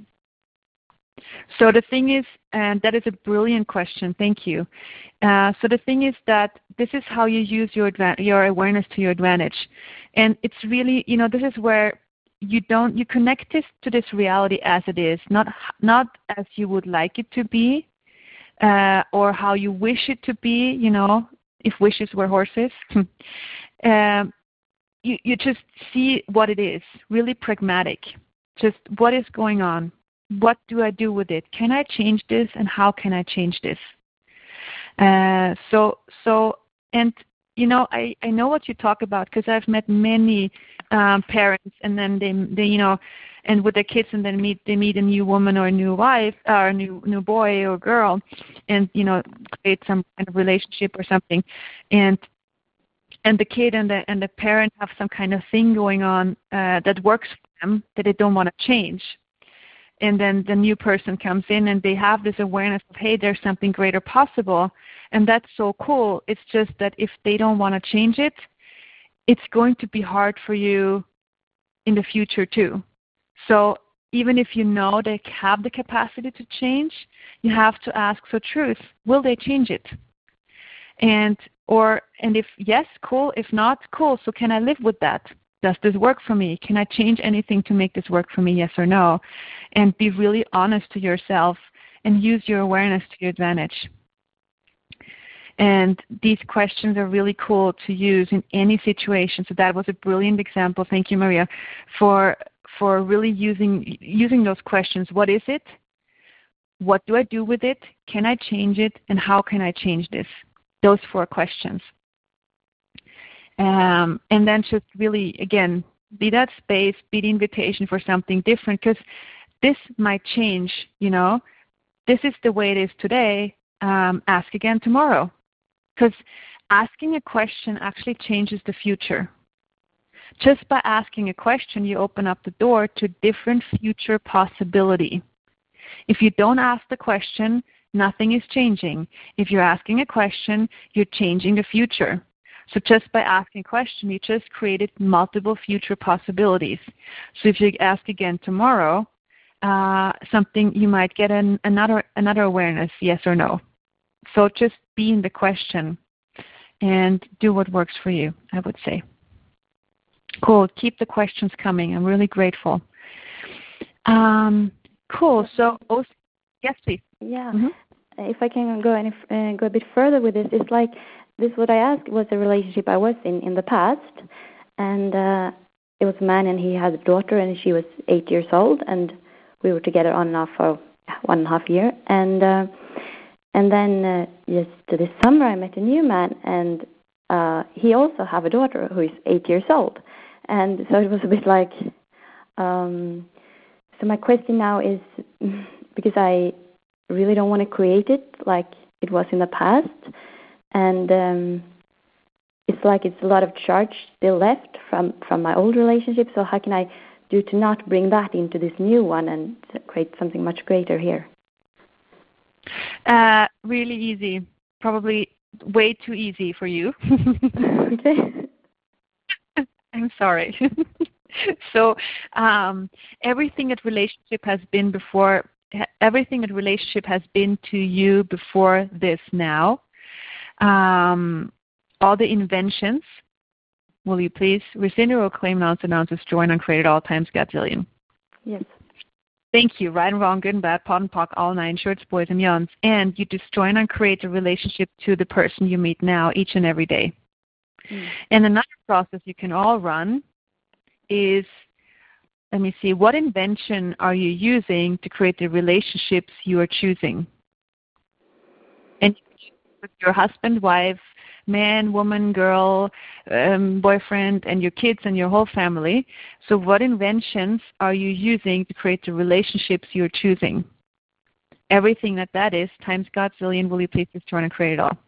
So the thing is, and that is a brilliant question, thank you. Uh, so the thing is that this is how you use your adva- your awareness to your advantage. And it's really, you know, this is where you don't, you connect this to this reality as it is, not not as you would like it to be, Uh, or how you wish it to be, you know, if wishes were horses. um, you, you just see what it is, really pragmatic. Just what is going on? What do I do with it? Can I change this, and how can I change this? Uh, so, so, and, you know, I, I know what you talk about because I've met many um, parents, and then they, they, you know, and with their kids, and then meet they meet a new woman or a new wife or a new new boy or girl, and you know create some kind of relationship or something, and and the kid and the and the parent have some kind of thing going on uh, that works for them that they don't want to change, and then the new person comes in and they have this awareness of, hey, there's something greater possible, and that's so cool. It's just that if they don't want to change it, it's going to be hard for you in the future too. So even if you know they have the capacity to change, you have to ask for truth. Will they change it? And or and if yes, cool. If not, cool. So can I live with that? Does this work for me? Can I change anything to make this work for me? Yes or no? And be really honest to yourself and use your awareness to your advantage. And these questions are really cool to use in any situation. So that was a brilliant example. Thank you, Maria, for for really using using those questions. What is it? What do I do with it? Can I change it? And how can I change this? Those four questions. Um, and then just really, again, be that space, be the invitation for something different, because this might change, you know. This is the way it is today. Um, ask again tomorrow. Because asking a question actually changes the future. Just by asking a question, you open up the door to different future possibility. If you don't ask the question, nothing is changing. If you're asking a question, you're changing the future. So just by asking a question, you just created multiple future possibilities. So if you ask again tomorrow, uh, something you might get an, another another awareness, yes or no. So just be in the question and do what works for you, I would say. Cool. Keep the questions coming. I'm really grateful. Um, cool. So, oh, yes, please. Yeah. Mm-hmm. If I can go any, uh, go a bit further with this, it's like this. What I asked was a relationship I was in in the past, and uh, it was a man, and he had a daughter, and she was eight years old, and we were together on and off for one and a half year, and uh, and then uh, just this summer I met a new man, and uh, he also have a daughter who is eight years old, and so it was a bit like. Um, so my question now is, because I really don't want to create it like it was in the past, and um, it's like it's a lot of charge still left from, from my old relationship. So how can I do to not bring that into this new one and create something much greater here? Uh, really easy. Probably way too easy for you. Okay. I'm sorry. So um, everything that relationship has been before, everything that relationship has been to you before this now, um, all the inventions, will you please rescind or claim nouns and nouns, join, uncreate at all times, Godzillion? Yes. Thank you. Right and wrong, good and bad, pot and pock, all nine, shorts, boys, and yawns. And you destroy and uncreate a relationship to the person you meet now each and every day. Mm. And another process you can all run is, let me see, what invention are you using to create the relationships you are choosing? And with your husband, wife, man, woman, girl, um, boyfriend, and your kids and your whole family. So what inventions are you using to create the relationships you're choosing? Everything that that is, times Godzillion, will you please destroy and create it all?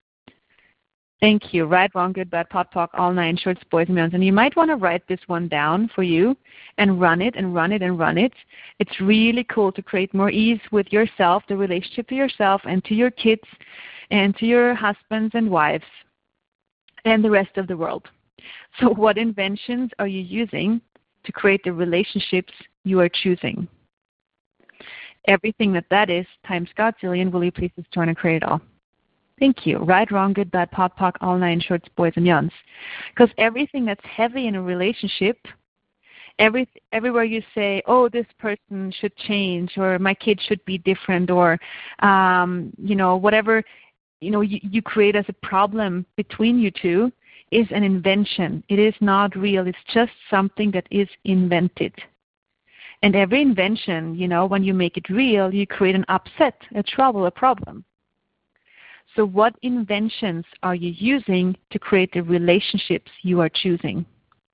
Thank you. Right, wrong, good, bad, pot, pock, all nine, shorts, boys, and meons. And you might want to write this one down for you and run it and run it and run it. It's really cool to create more ease with yourself, the relationship to yourself and to your kids and to your husbands and wives and the rest of the world. So what inventions are you using to create the relationships you are choosing? Everything that that is, times Godzillion, will you please destroy and create it all? Thank you. Right, wrong, good, bad, pot, pock, all nine, shorts, boys, and yawns. Because everything that's heavy in a relationship, every, everywhere you say, oh, this person should change, or my kid should be different, or, um, you know, whatever, you know, you, you create as a problem between you two is an invention. It is not real. It's just something that is invented. And every invention, you know, when you make it real, you create an upset, a trouble, a problem. So what inventions are you using to create the relationships you are choosing?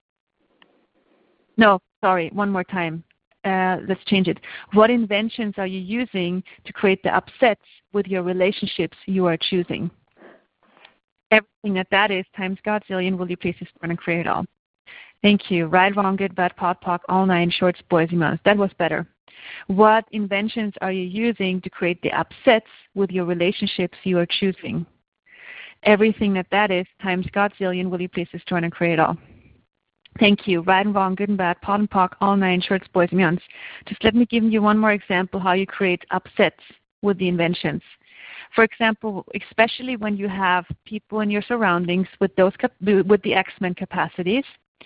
No, sorry, one more time. Uh, let's change it. What inventions are you using to create the upsets with your relationships you are choosing? Everything that that is, times Godzillion, will you please destroy and create it all? Thank you. Right, wrong, good, bad, pot, pock, all nine, shorts, boys, and mouse. That was better. What inventions are you using to create the upsets with your relationships you are choosing? Everything that that is, times Godzillion, will you please destroy and create it all? Thank you. Right and wrong, good and bad, pot and pock, all nine, shorts, boys, and meons. Just let me give you one more example how you create upsets with the inventions. For example, especially when you have people in your surroundings with those with the X-Men capacities,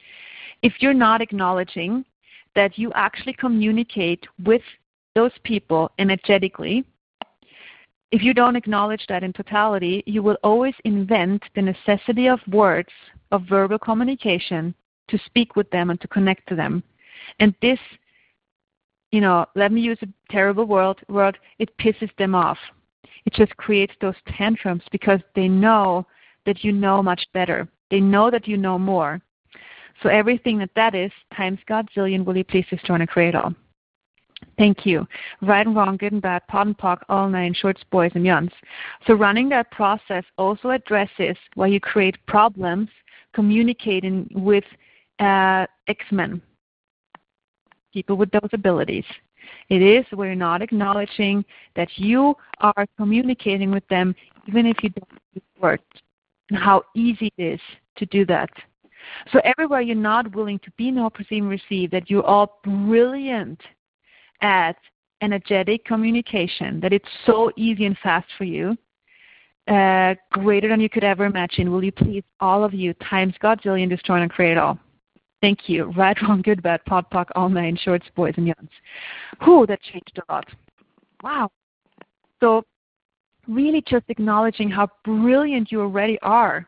if you're not acknowledging that you actually communicate with those people energetically, if you don't acknowledge that in totality, you will always invent the necessity of words, of verbal communication, to speak with them and to connect to them. And this, you know, let me use a terrible word, word, it pisses them off. It just creates those tantrums because they know that you know much better. They know that you know more. So everything that that is, times Godzillion, will you please destroy and create all? Thank you. Right and wrong, good and bad, pot and pock, all nine, shorts, boys, and meons. So running that process also addresses why you create problems communicating with uh, X-Men, people with those abilities. It is where you're not acknowledging that you are communicating with them even if you don't use words, and how easy it is to do that. So everywhere you're not willing to be, know, perceive, and receive, that you're all brilliant at energetic communication, that it's so easy and fast for you, uh, greater than you could ever imagine. Will you please, all of you, times Godzillion, destroy and create all? Thank you. Right, wrong, good, bad, pot, pock, all nine, shorts, boys, and yawns. Whew, that changed a lot. Wow. So really just acknowledging how brilliant you already are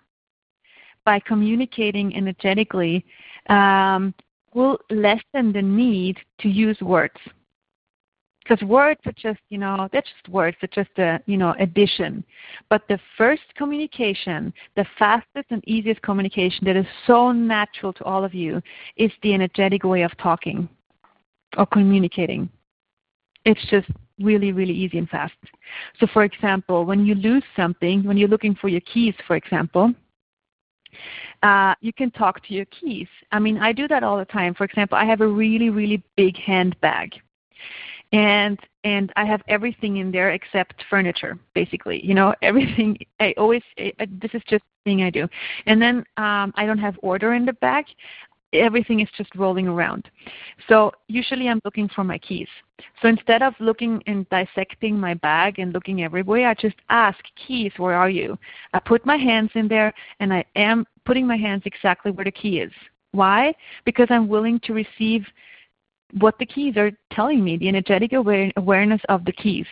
by communicating energetically um, will lessen the need to use words. Because words are just, you know, they're just words. They're just a, you know, addition. But the first communication, the fastest and easiest communication that is so natural to all of you is the energetic way of talking. or communicating. It's just really, really easy and fast. So for example, when you lose something, when you're looking for your keys, for example, uh, you can talk to your keys. I mean, I do that all the time. For example, I have a really, really big handbag. And and I have everything in there except furniture, basically. You know, everything, I always, I, this is just the thing I do. And then um, I don't have order in the bag. Everything is just rolling around. So usually I'm looking for my keys. So instead of looking and dissecting my bag and looking everywhere, I just ask, keys, where are you? I put my hands in there, and I am putting my hands exactly where the key is. Why? Because I'm willing to receive what the keys are telling me, the energetic aware- awareness of the keys.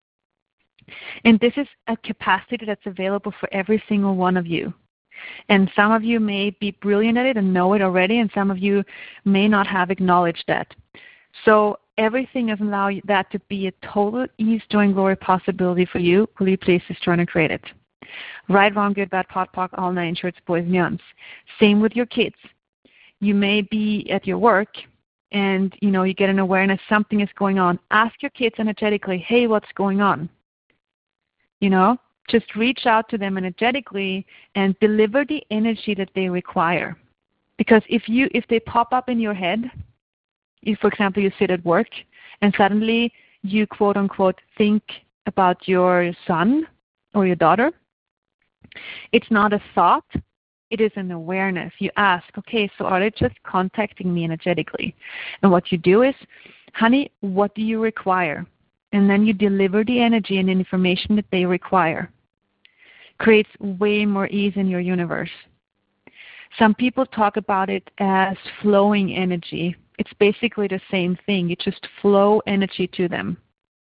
And this is a capacity that's available for every single one of you. And some of you may be brilliant at it and know it already, and some of you may not have acknowledged that. So everything is allowing that to be a total ease, joy, and glory possibility for you. Will you please destroy and create it? Right, wrong, good, bad, pot, pock, all nine shorts, boys, and beyonds. Same with your kids. You may be at your work, and you know you get an awareness something is going on. Ask your kids energetically, hey, what's going on? You know? Just reach out to them energetically and deliver the energy that they require. Because if you if they pop up in your head, if, for example, you sit at work and suddenly you, quote unquote, think about your son or your daughter, it's not a thought, it is an awareness. You ask, okay, so are they just contacting me energetically? And what you do is, honey, what do you require? And then you deliver the energy and information that they require. Creates way more ease in your universe. Some people talk about it as flowing energy. It's basically the same thing. You just flow energy to them.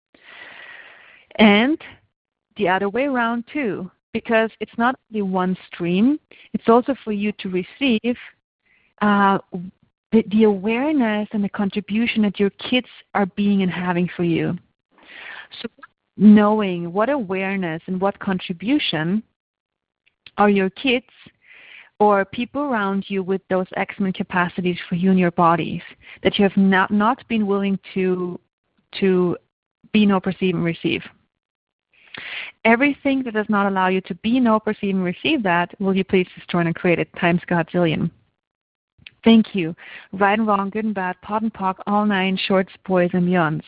And the other way around too, because it's not only one stream, it's also for you to receive uh, the, the awareness and the contribution that your kids are being and having for you. So knowing what awareness and what contribution are your kids or people around you with those X-Men capacities for you and your bodies that you have not, not been willing to, to be, know, perceive, and receive. Everything that does not allow you to be, know, perceive, and receive that, will you please destroy and create it times Godzillion. Thank you. Right and wrong, good and bad, pot and pock, all nine, shorts, boys, and beyonds.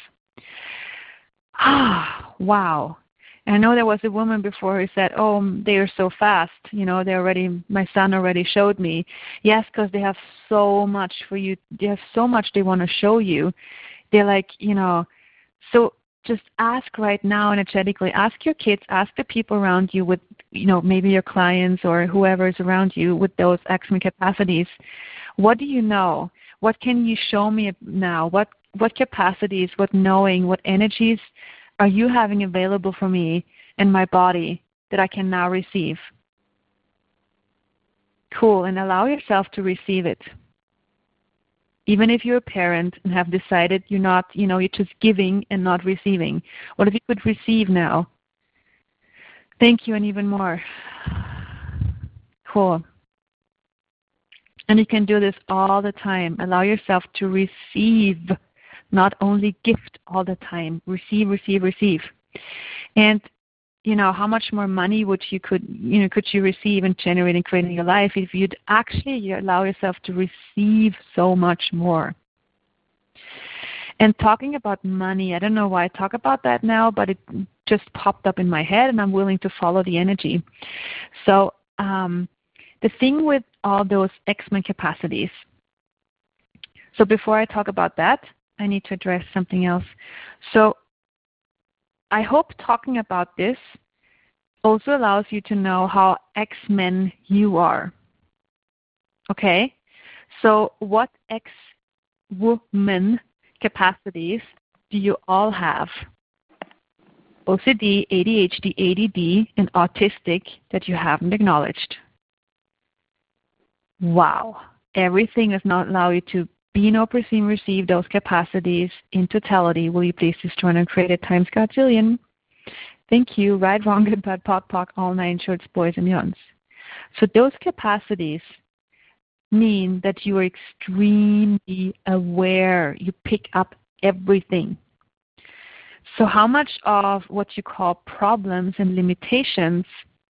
Ah, wow. And I know there was a woman before who said, oh, they are so fast. You know, they already, my son already showed me. Yes, because they have so much for you. They have so much they want to show you. They're like, you know, so just ask right now energetically. Ask your kids, ask the people around you with, you know, maybe your clients or whoever is around you with those X-Men capacities. What do you know? What can you show me now? What What capacities, what knowing, what energies are you having available for me and my body that I can now receive? Cool, and allow yourself to receive it. Even if you're a parent and have decided you're not, you know, you're just giving and not receiving. What if you could receive now? Thank you, and even more. Cool. And you can do this all the time. Allow yourself to receive, not only gift all the time. Receive, receive, receive. And you know, how much more money would you could you know could you receive and generate and create in your life if you'd actually allow yourself to receive so much more? And talking about money, I don't know why I talk about that now, but it just popped up in my head, and I'm willing to follow the energy. So um, the thing with all those X-Men capacities. So before I talk about that, I need to address something else. So I hope talking about this also allows you to know how X-Men you are. Okay? So what X-woman capacities do you all have? O C D, A D H D, A D D, and autistic that you haven't acknowledged. Wow. Everything does not allow you to be, know, perceive, receive those capacities in totality. Will you please destroy and create it times Godzillion? Thank you. Right, wrong, good, bad, pot, pock, all nine shorts, boys, and beyonds. So those capacities mean that you are extremely aware. You pick up everything. So how much of what you call problems and limitations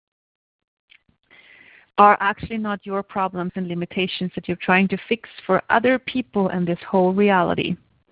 are actually not your problems and limitations that you're trying to fix for other people and this whole reality?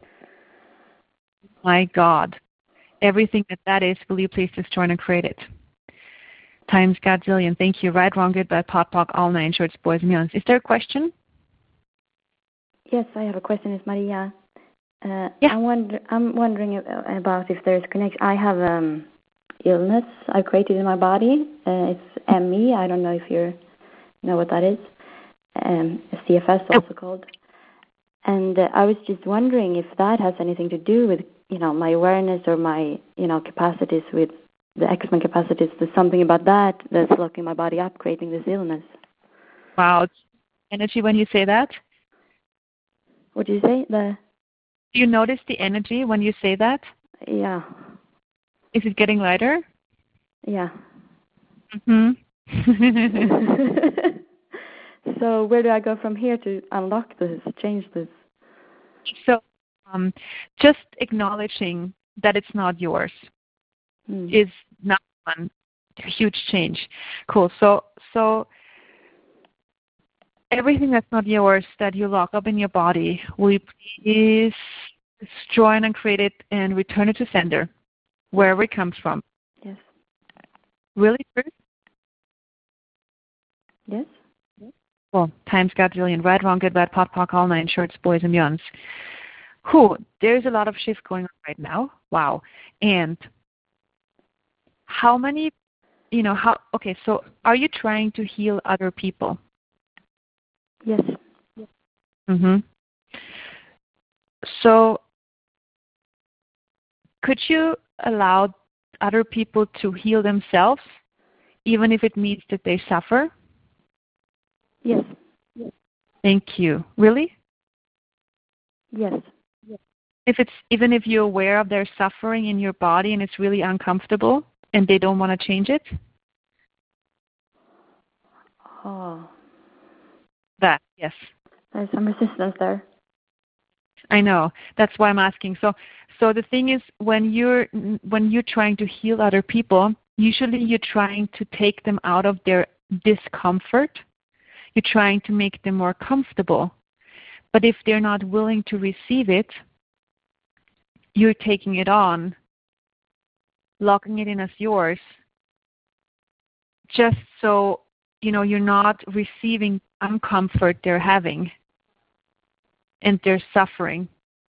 My God. Everything that that is, will you please destroy and create it? Times Godzillion. Thank you. Right, wrong, good, bad, pot, pock, all nine shorts, boys and youngs. Is there a question? Yes, I have a question. It's Maria. Uh, yeah. I'm, wonder, I'm wondering about if there's connection. I have um, illness I created in my body. Uh, it's M E. I don't know if you know what that is. Um, C F S also oh. called. And uh, I was just wondering if that has anything to do with, you know, my awareness or my, you know, capacities with the X-Men capacities. There's something about that that's locking my body up, creating this illness. Wow. It's energy when you say that? What do you say? The Do you notice the energy when you say that? Yeah. Is it getting lighter? Yeah. Mm-hmm. So where do I go from here to unlock this, change this? So um, just acknowledging that it's not yours mm. is not one huge change. Cool. So so everything that's not yours that you lock up in your body, will you please destroy and uncreate it and return it to sender, wherever it comes from? Yes. Really true? Yes. Well, times Godzillion. Right, wrong, good, bad, pot, pock, all nine shorts, boys and youngs. Whew, there's a lot of shift going on right now. Wow. And how many, you know, how, okay, so are you trying to heal other people? Yes. Mm-hmm. So could you allow other people to heal themselves, even if it means that they suffer? Yes. Thank you. Really? Yes. If it's even if you're aware of their suffering in your body and it's really uncomfortable and they don't want to change it? Oh. That, yes. There's some resistance there. I know. That's why I'm asking. So so the thing is, when you're when you're trying to heal other people, usually you're trying to take them out of their discomfort. You're trying to make them more comfortable. But if they're not willing to receive it, you're taking it on, locking it in as yours, just so, you know, you're not receiving uncomfort they're having and they're suffering.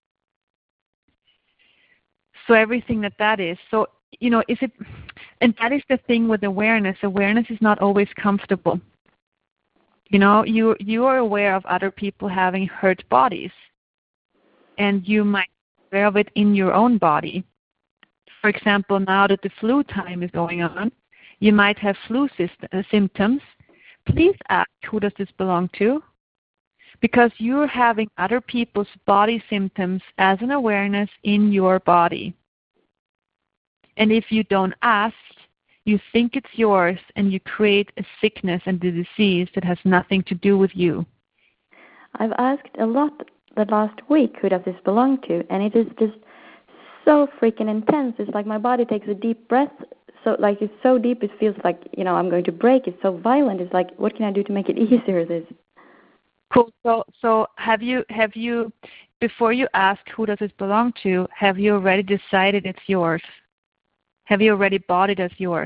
So everything that that is, so, you know, is it, and that is the thing with awareness. Awareness is not always comfortable. You know, you you are aware of other people having hurt bodies, and you might be aware of it in your own body. For example, now that the flu time is going on, you might have flu syst- symptoms. Please ask, who does this belong to? Because you're having other people's body symptoms as an awareness in your body. And if you don't ask, you think it's yours, and you create a sickness and a disease that has nothing to do with you. I've asked a lot the last week, who does this belong to? And it is just so freaking intense. It's like my body takes a deep breath. So, like, it's so deep, it feels like, you know, I'm going to break. It's so violent. It's like, what can I do to make it easier, this? Cool. So, so have you, have you, before you ask who does this belong to, have you already decided it's yours? Have you already bought it as yours?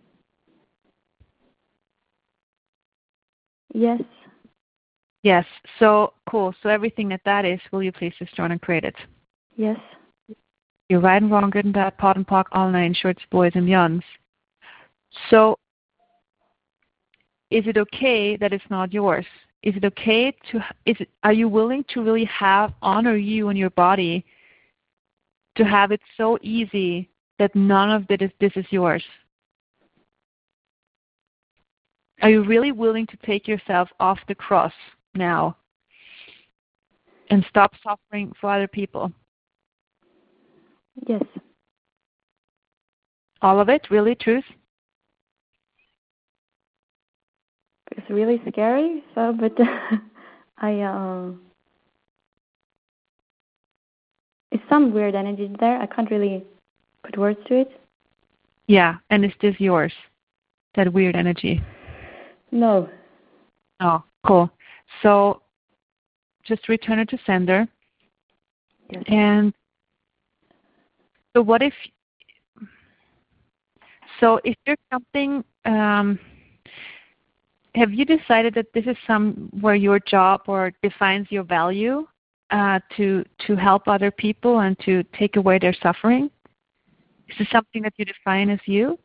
Yes. Yes. So, cool. So everything that that is, will you please destroy and create it? Yes. You're right and wrong, good and bad, pot and pock, all nine shorts, boys and beyonds. So, is it okay that it's not yours? Is it okay to, is it, are you willing to really have, honor you and your body, to have it so easy that none of this, this is yours? Are you really willing to take yourself off the cross now and stop suffering for other people? Yes. All of it? Really? Truth? It's really scary, so, but I, um, is some weird energy there. I can't really put words to it. Yeah, and is this yours, that weird energy? No. Oh, cool. So just return it to sender. Yes. And so what if, so is there something, um, have you decided that this is some where your job or defines your value uh, to to help other people and to take away their suffering? Is this something that you define as you?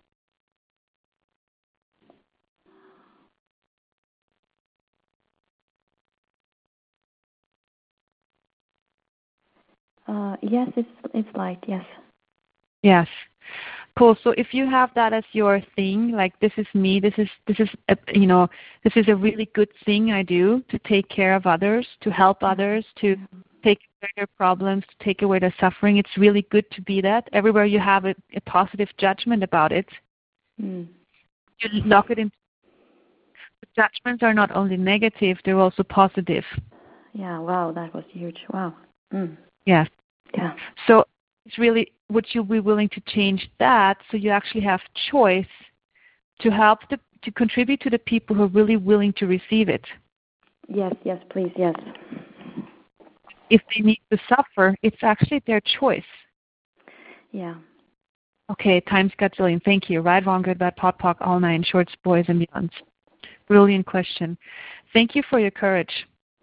Uh, yes, it's it's light. Yes. Yes. Cool. So if you have that as your thing, like this is me, this is this is a, you know this is a really good thing I do to take care of others, to help others, to take away their problems, to take away their suffering. It's really good to be that. Everywhere you have a, a positive judgment about it, Mm. you lock it in. The judgments are not only negative; they're also positive. Yeah. Wow, that was huge. Wow. Mm. Yes. Yeah. So it's really, would you be willing to change that so you actually have choice to help the, to contribute to the people who are really willing to receive it? Yes. Yes. Please. Yes. If they need to suffer, it's actually their choice. Yeah. Okay, times Godzillion. Thank you. Right, wrong, good, bad, pot, pock, all nine, shorts, boys, and beyonds. Brilliant question. Thank you for your courage.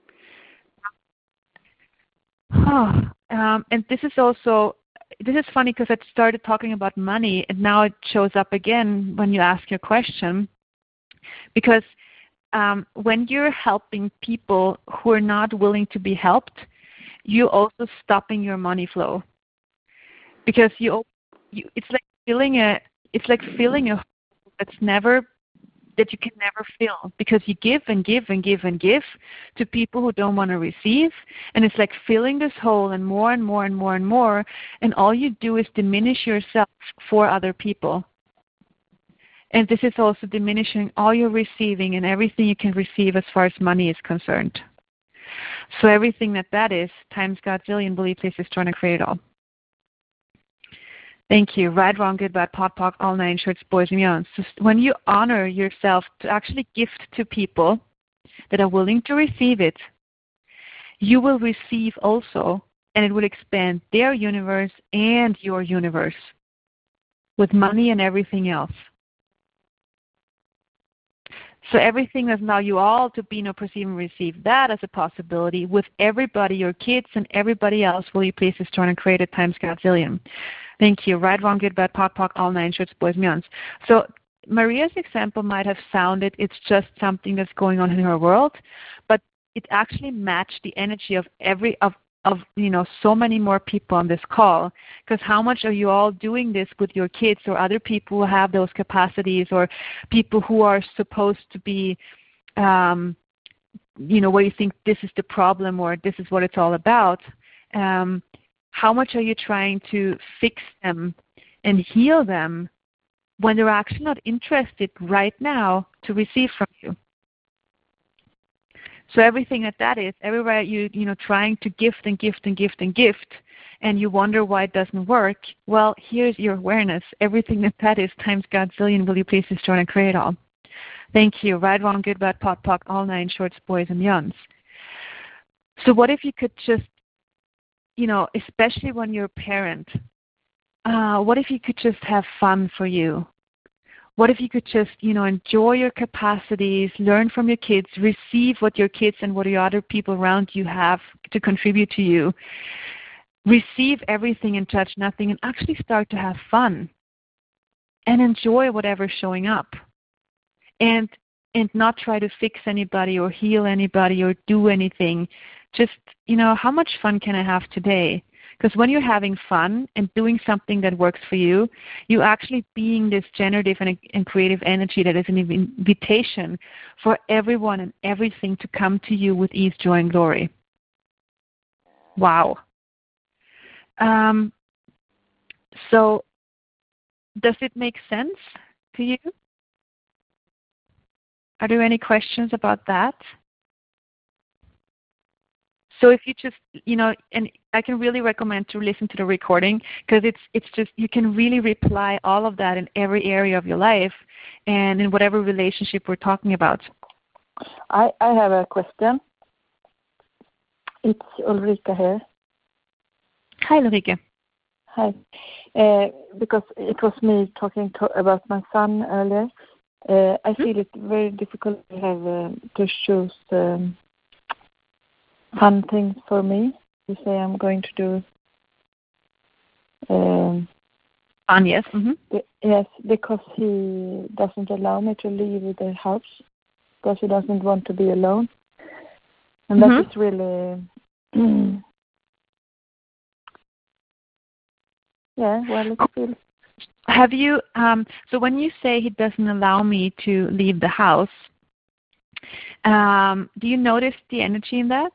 Oh, um, and this is also, this is funny because I started talking about money and now it shows up again when you ask your question. Because um, when you're helping people who are not willing to be helped, you're also stopping your money flow. Because you, you it's like filling a, it's like filling a hole that's never, that you can never fill, because you give and give and give and give to people who don't want to receive, and it's like filling this hole and more and more and more and more, and all you do is diminish yourself for other people. And this is also diminishing all your receiving and everything you can receive as far as money is concerned. So everything that that is, times Godzillion, believe, place, destroy, and create it all. Thank you. Right, wrong, good, bad, pot, pock, all nine, shirts, boys, and beyond. So when you honor yourself to actually gift to people that are willing to receive it, you will receive also, and it will expand their universe and your universe with money and everything else. So everything that allows you all to be, know, perceive, and receive that as a possibility with everybody, your kids and everybody else, will you please destroy and create it times Godzillion. Thank you. Right, wrong, good, bad, pot, pock, all nine, shirts, boys, meons. So Maria's example might have sounded it's just something that's going on in her world, but it actually matched the energy of every of of you know so many more people on this call. Because how much are you all doing this with your kids or other people who have those capacities, or people who are supposed to be, um, you know, where you think this is the problem or this is what it's all about? Um, How much are you trying to fix them and heal them when they're actually not interested right now to receive from you? So everything that that is, everywhere you you know trying to gift and gift and gift and gift, and you wonder why it doesn't work. Well, here's your awareness. Everything that that is times Godzillion, will you please destroy and create all? Thank you. Right, wrong, good, bad, pot, pock, all nine, shorts, boys, and beyonds. So what if you could just, you know, especially when you're a parent, uh, what if you could just have fun for you? What if you could just, you know, enjoy your capacities, learn from your kids, receive what your kids and what your other people around you have to contribute to you, receive everything and judge nothing, and actually start to have fun and enjoy whatever's showing up, and and not try to fix anybody or heal anybody or do anything. Just, you know, how much fun can I have today? Because when you're having fun and doing something that works for you, you're actually being this generative and, and creative energy that is an invitation for everyone and everything to come to you with ease, joy, and glory. Wow. Um, so does it make sense to you? Are there any questions about that? So if you just, you know, and I can really recommend to listen to the recording because it's it's just, you can really reply all of that in every area of your life and in whatever relationship we're talking about. I, I have a question. It's Ulrika here. Hi, Ulrika. Hi. Uh, because it was me talking to, about my son earlier. Uh, I feel mm-hmm. it very difficult to have uh, to choose um, fun things for me. You say I'm going to do um, fun, yes. Mm-hmm. The, yes, because he doesn't allow me to leave the house because he doesn't want to be alone, and mm-hmm. that is really. Yeah, well, it's still. Have you, um, so when you say he doesn't allow me to leave the house, um, do you notice the energy in that?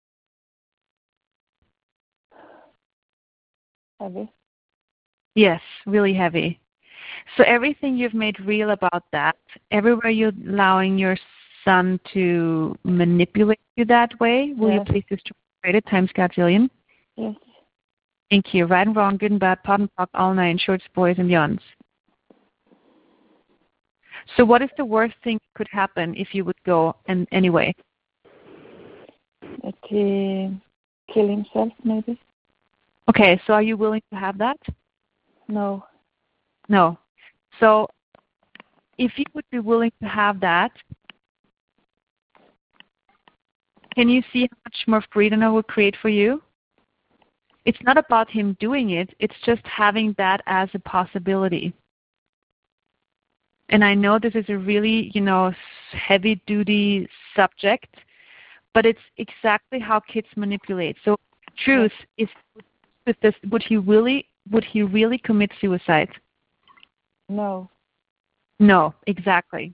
Heavy. Yes, really heavy. So everything you've made real about that, everywhere you're allowing your son to manipulate you that way, will yes. you please just write it times Godzillion? Yes. Thank you. Right and wrong, good and bad, pot and pock, all nine, shorts, boys, and beyonds. So what is the worst thing that could happen if you would go and anyway? That he kill himself, maybe. Okay, so are you willing to have that? No. No. So if you would be willing to have that, can you see how much more freedom it will create for you? It's not about him doing it. It's just having that as a possibility. And I know this is a really, you know, heavy-duty subject, but it's exactly how kids manipulate. So, truth is, with this, would he really, would he really commit suicide? No. No, exactly.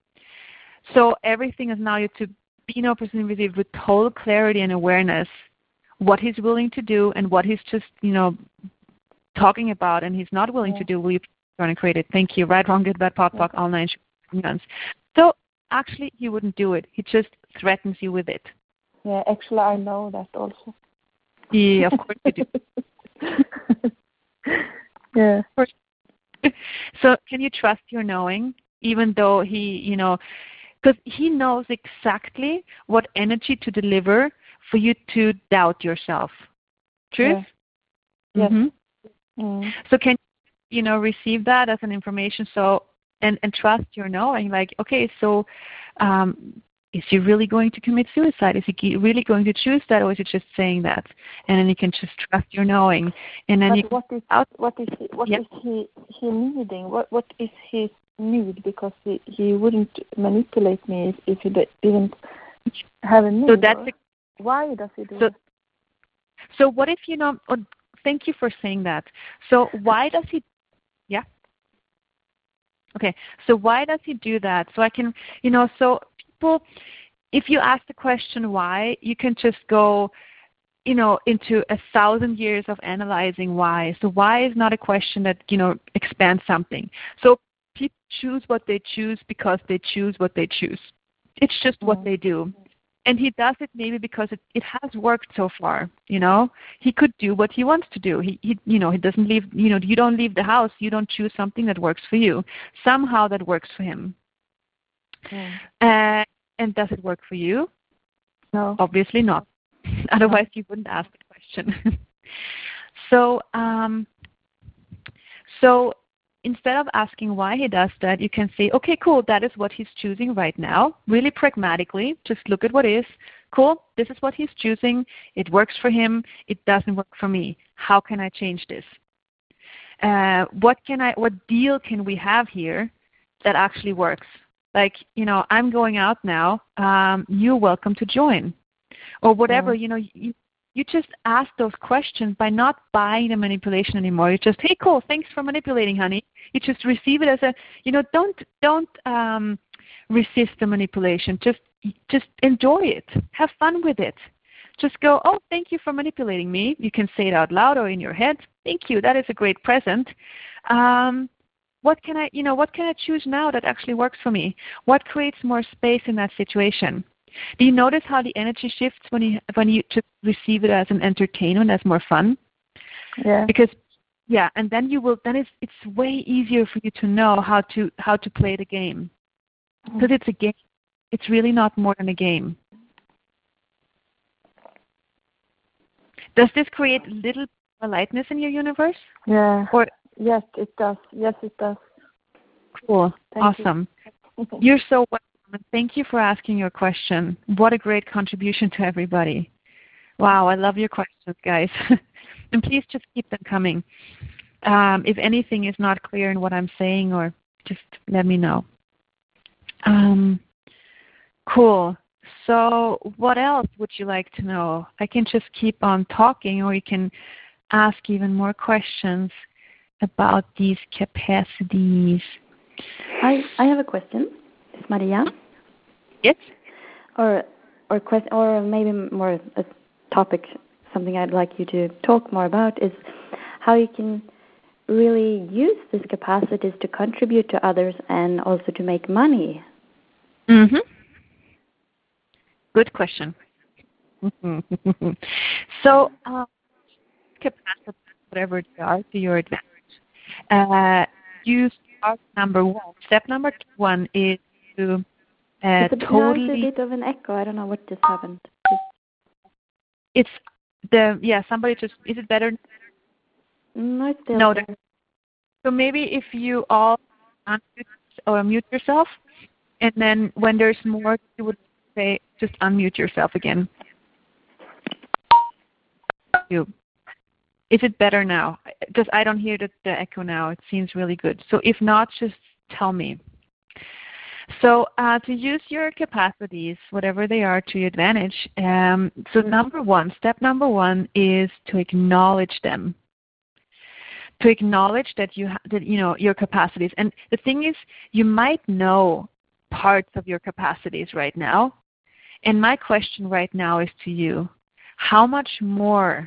So everything is now you to be in opportunity receive with total clarity and awareness what he's willing to do and what he's just, you know, talking about and he's not willing yeah. to do. Will you try and create it? Thank you. Right, wrong, good, bad, pop, pop, all nine guns. So actually, he wouldn't do it. He just threatens you with it. Yeah, actually, I know that also. Yeah, of course you do. Yeah. Of course. So can you trust your knowing, even though he, you know, because he knows exactly what energy to deliver for you to doubt yourself. Truth? Yeah. Mm-hmm. Yes. Mm. So can you know receive that as an information so and, and trust your knowing, like, okay, so um, is he really going to commit suicide? Is he really going to choose that, or is he just saying that? And then you can just trust your knowing. And then but you what is out what is he, what yep. is he he needing? What what is his need? Because he, he wouldn't manipulate me if, if he didn't have a need. So that's a, why does he do so, that? So what if you know? Oh, thank you for saying that. So why does he? Yeah. Okay. So why does he do that? So I can, you know, so people, if you ask the question why, you can just go, you know, into a thousand years of analyzing why. So why is not a question that, you know, expands something. So people choose what they choose because they choose what they choose. It's just mm-hmm. what they do. And he does it maybe because it, it has worked so far, you know. He could do what he wants to do. He, he, you know, he doesn't leave, you know, you don't leave the house. You don't choose something that works for you. Somehow that works for him. Mm. Uh, and does it work for you? No. Obviously not. Otherwise you wouldn't ask the question. so, um, so instead of asking why he does that, you can say, okay, cool, that is what he's choosing right now. Really pragmatically, just look at what is. Cool, this is what he's choosing. It works for him. It doesn't work for me. How can I change this? Uh, what can I? What deal can we have here that actually works? Like, you know, I'm going out now. Um, you're welcome to join. Or whatever, mm. you know, you, You just ask those questions by not buying the manipulation anymore. You just, hey, cool, thanks for manipulating, honey. You just receive it as a, you know, don't don't um, resist the manipulation. Just just enjoy it. Have fun with it. Just go, oh, thank you for manipulating me. You can say it out loud or in your head. Thank you. That is a great present. Um, what can I, you know, what can I choose now that actually works for me? What creates more space in that situation? Do you notice how the energy shifts when you when you just receive it as an entertainment, as more fun? Yeah. Because yeah, and then you will then it's it's way easier for you to know how to how to play the game. Because mm-hmm. it's a game. It's really not more than a game. Does this create little lightness in your universe? Yeah. Or yes, it does. Yes, it does. Cool. Thank awesome. You. You're so welcome. Thank you for asking your question. What a great contribution to everybody. Wow, I love your questions, guys. And please just keep them coming. Um, if anything is not clear in what I'm saying, or just let me know. Um, cool. So what else would you like to know? I can just keep on talking, or you can ask even more questions about these capacities. I, I have a question. It's Maria. Yes. Or or question, or maybe more a topic, something I'd like you to talk more about is how you can really use these capacities to contribute to others and also to make money. Mm-hmm. Good question. So, uh, capacities, whatever they are, to your advantage. Uh, use start number one. Step number one is to uh, it's a, totally. There's a bit of an echo. I don't know what just happened. It's the yeah. Somebody just. Is it better? No, it's still no. there. So maybe if you all unmute or mute yourself, and then when there's more, you would say just unmute yourself again. You. Is it better now? Because I don't hear the, the echo now. It seems really good. So if not, just tell me. So uh, to use your capacities, whatever they are, to your advantage, um, so number one, step number one is to acknowledge them. To acknowledge that you, ha- that, you know, your capacities. And the thing is, you might know parts of your capacities right now. And my question right now is to you, how much more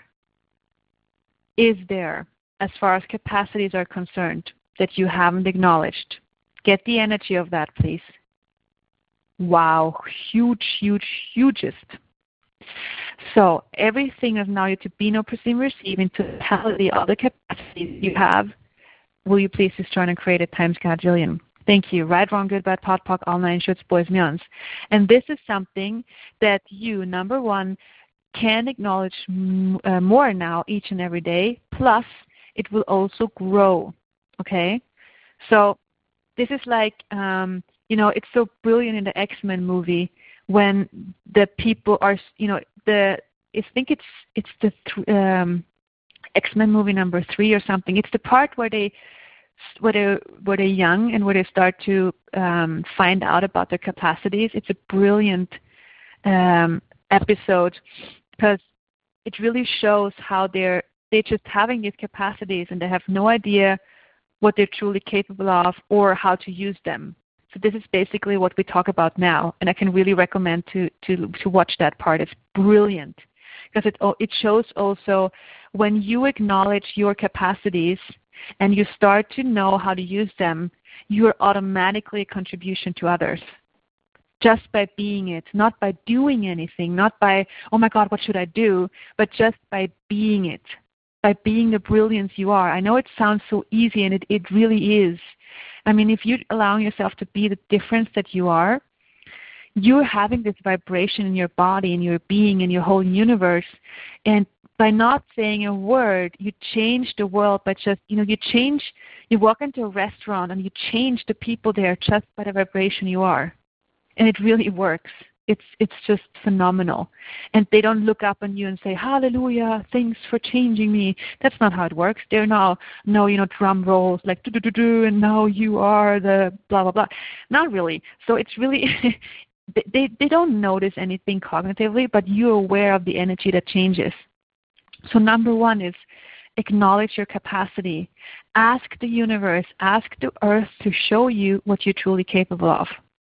is there as far as capacities are concerned that you haven't acknowledged? Get the energy of that, please. Wow, huge, huge, hugest. So everything is now to be, no, perceive, receive in totality, all the capacities you have. Will you please just try and create it times quadrillion? Thank you. Right, wrong, good, bad, pot, pock, all nine shoots, boys, millions. And this is something that you, number one, can acknowledge m- uh, more now each and every day. Plus, it will also grow. Okay? So this is like, um, you know, it's so brilliant in the X-Men movie when the people are, you know, the I think it's it's the th- um, X-Men movie number three or something. It's the part where they where they where they're young and where they start to um, find out about their capacities. It's a brilliant um, episode because it really shows how they're they're just having these capacities and they have no idea what they're truly capable of or how to use them. So this is basically what we talk about now, and I can really recommend to to to watch that part. It's brilliant because it it shows also when you acknowledge your capacities and you start to know how to use them, you are automatically a contribution to others. Just by being it, not by doing anything, not by, oh my God, what should I do, but just by being it, by being the brilliance you are. I know it sounds so easy, and it, it really is. I mean, if you're allowing yourself to be the difference that you are, you're having this vibration in your body, in your being, in your whole universe, and by not saying a word, you change the world by just, you know, you change, you walk into a restaurant and you change the people there just by the vibration you are. And it really works. It's it's just phenomenal. And they don't look up on you and say, hallelujah, thanks for changing me. That's not how it works. They're now, no, you know, drum rolls, like, do-do-do-do, and now you are the blah, blah, blah. Not really. So it's really, they, they don't notice anything cognitively, but you're aware of the energy that changes. So number one is acknowledge your capacity. Ask the universe, ask the earth to show you what you're truly capable of.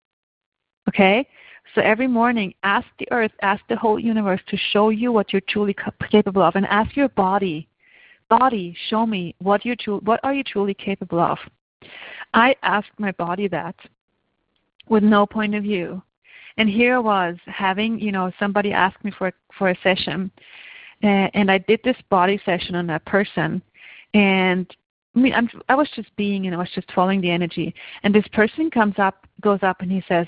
Okay? So every morning, ask the earth, ask the whole universe to show you what you're truly capable of. And ask your body, body, show me what, you're tru- what are you truly capable of. I asked my body that with no point of view. And here I was having, you know, somebody asked me for, for a session, uh, and I did this body session on that person. And I mean, I'm, I was just being, and I was just following the energy. And this person comes up, goes up, and he says,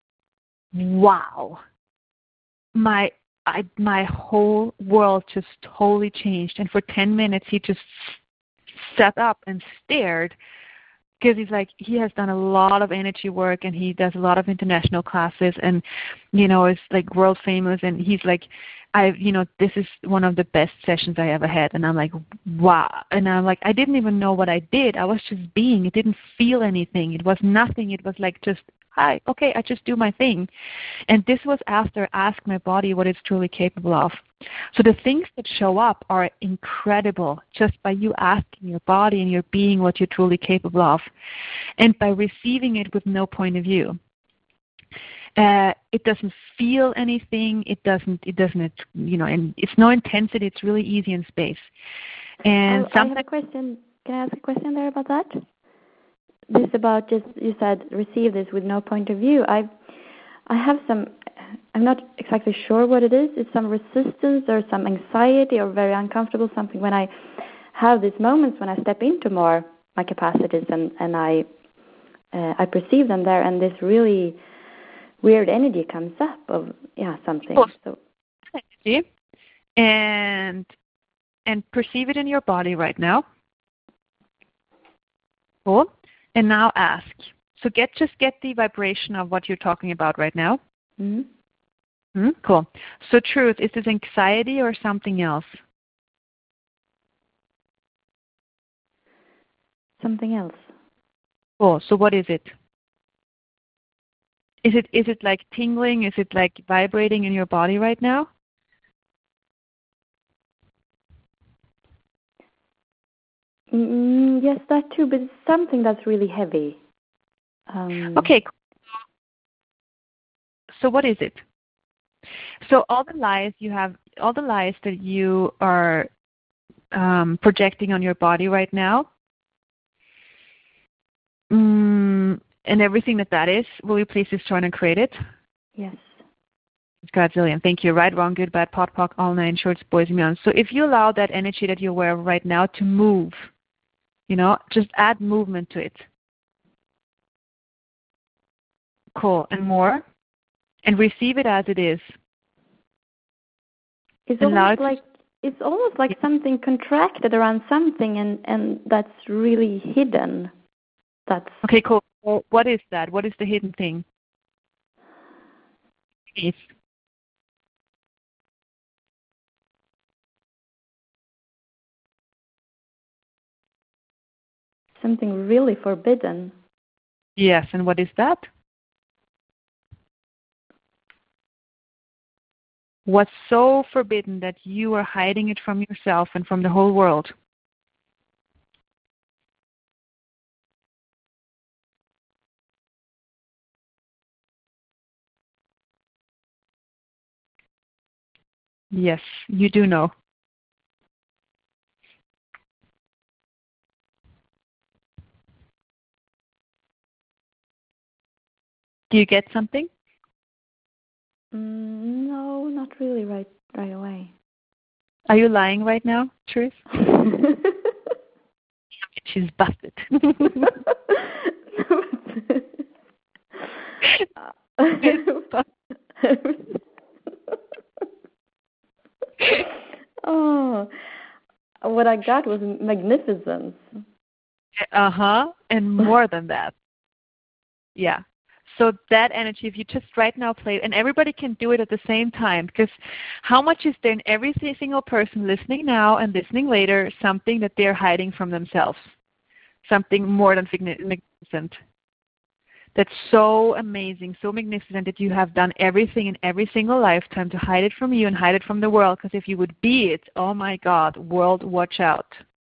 wow, my I, my whole world just totally changed. And for ten minutes, he just sat up and stared, because he's like, he has done a lot of energy work, and he does a lot of international classes, and, you know, is like world famous. And he's like, I, you know, this is one of the best sessions I ever had. And I'm like, wow. And I'm like, I didn't even know what I did. I was just being. It didn't feel anything. It was nothing. It was like just, hi, okay, I just do my thing. And this was after I asked my body what it's truly capable of. So the things that show up are incredible just by you asking your body and your being what you're truly capable of, and by receiving it with no point of view. Uh, it doesn't feel anything. It doesn't. It doesn't. You know, and it's no intensity. It's really easy in space. And I, I have a question. Can I ask a question there about that? This about just, you said receive this with no point of view. I I have some, I'm not exactly sure what it is. It's some resistance or some anxiety or very uncomfortable something when I have these moments when I step into more my capacities and, and I uh, I perceive them there, and this really weird energy comes up of yeah something. So energy, and and perceive it in your body right now. Cool. And now ask. So get just get the vibration of what you're talking about right now. Mm-hmm. Mm-hmm. Cool. So truth, is this anxiety or something else? Something else. Cool. So what is it? Is it is it like tingling? Is it like vibrating in your body right now? Mm, yes, that too, but it's something that's really heavy. Um, okay. So what is it? So all the lies you have, all the lies that you are um, projecting on your body right now, mm, and everything that that is, will you please destroy and create it? Yes. Godzillion. Thank you. Right, wrong, good, bad, pot, pock, all nine shorts, boys and beyond. So if you allow that energy that you're aware of right now to move, you know, just add movement to it. Cool. And more. And receive it as it is. It's almost it like it's almost like yeah. something contracted around something, and, and that's really hidden. That's okay. Cool. Well, what is that? What is the hidden thing? It's something really forbidden. Yes, and what is that? What's so forbidden that you are hiding it from yourself and from the whole world? Yes, you do know. Do you get something? Mm, no, not really right right away. Are you lying right now, Truth? She's busted. Oh, what I got was magnificence. Uh-huh, and more than that. Yeah. So that energy, if you just right now play it, and everybody can do it at the same time, because how much is there in every single person listening now and listening later something that they're hiding from themselves? Something more than magnificent. That's so amazing, so magnificent that you have done everything in every single lifetime to hide it from you and hide it from the world, because if you would be it, oh my God, world, watch out.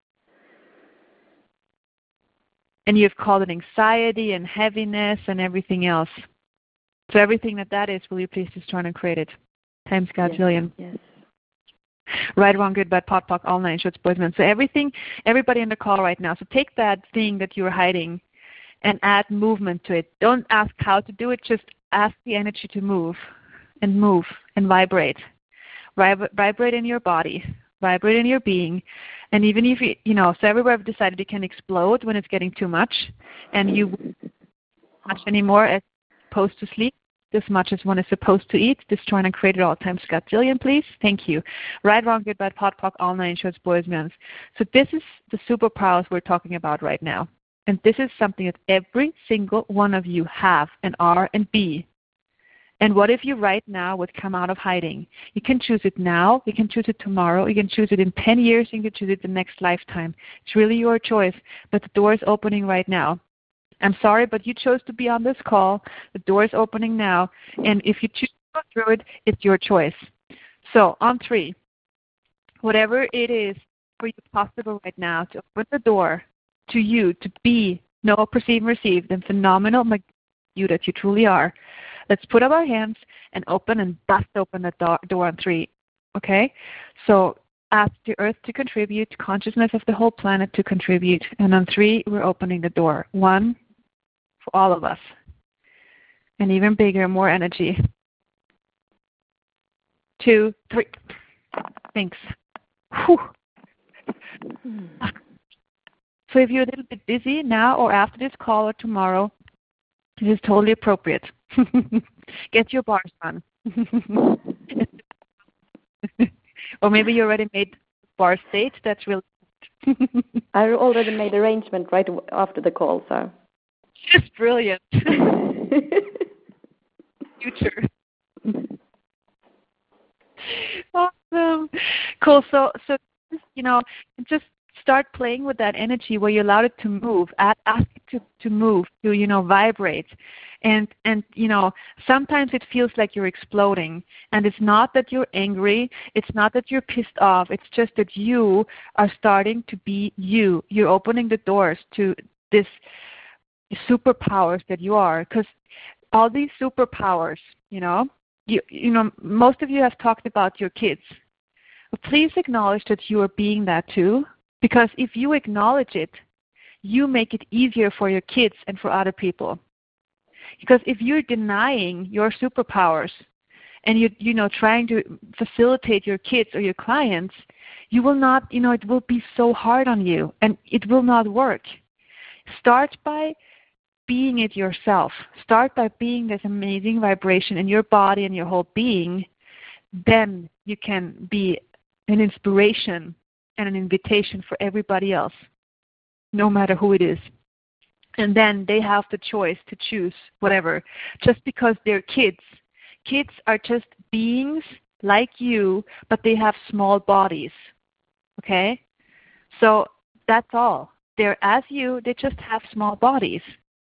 And you've called it anxiety and heaviness and everything else. So everything that that is, will you please destroy and create it? Times Godzillion. Yes. yes. Right, wrong, good, bad, pot, pock, all nine shorts, boys, men. So everything, everybody in the call right now. So take that thing that you're hiding and add movement to it. Don't ask how to do it. Just ask the energy to move and move and vibrate. Vib- vibrate in your body, vibrate in your being. And even if you, you know, so everywhere I've decided you can explode when it's getting too much and you won't much anymore as opposed to sleep, as much as one is supposed to eat. Destroy and create it all times. Scott Jillian, please. Thank you. Right, wrong, good, bad, pot, pock, all nine shorts, boys, men. So this is the superpowers we're talking about right now. And this is something that every single one of you have and are and be. And what if you right now would come out of hiding? You can choose it now. You can choose it tomorrow. You can choose it in ten years. You can choose it the next lifetime. It's really your choice. But the door is opening right now. I'm sorry, but you chose to be on this call. The door is opening now. And if you choose to go through it, it's your choice. So on three, whatever it is for you possible right now to open the door to you to be, know, perceive, and receive the phenomenal you that you truly are. Let's put up our hands and open and bust open the door, door on three. Okay? So ask the earth to contribute, consciousness of the whole planet to contribute. And on three, we're opening the door. One, for all of us. And even bigger, more energy. Two, three. Thanks. Whew. So if you're a little bit busy now or after this call or tomorrow, this is totally appropriate. Get your bars on. Or maybe you already made bar state. That's really good. I already made arrangement right after the call, so. Just brilliant. Future. Awesome. Cool. So, so you know, just start playing with that energy where you allow it to move. Ask it to, to move, to, you know, vibrate. And, and, you know, sometimes it feels like you're exploding. And it's not that you're angry. It's not that you're pissed off. It's just that you are starting to be you. You're opening the doors to this superpowers that you are. Because all these superpowers, you know, you, you know, most of you have talked about your kids. But please acknowledge that you are being that too. Because if you acknowledge it, you make it easier for your kids and for other people. Because if you're denying your superpowers and you you know trying to facilitate your kids or your clients, you will not, you know, it will be so hard on you and it will not work. Start by being it yourself. Start by being this amazing vibration in your body and your whole being. Then you can be an inspiration and an invitation for everybody else, no matter who it is. And then they have the choice to choose whatever, just because they're kids. Kids are just beings like you, but they have small bodies, okay? So that's all. They're as you, they just have small bodies.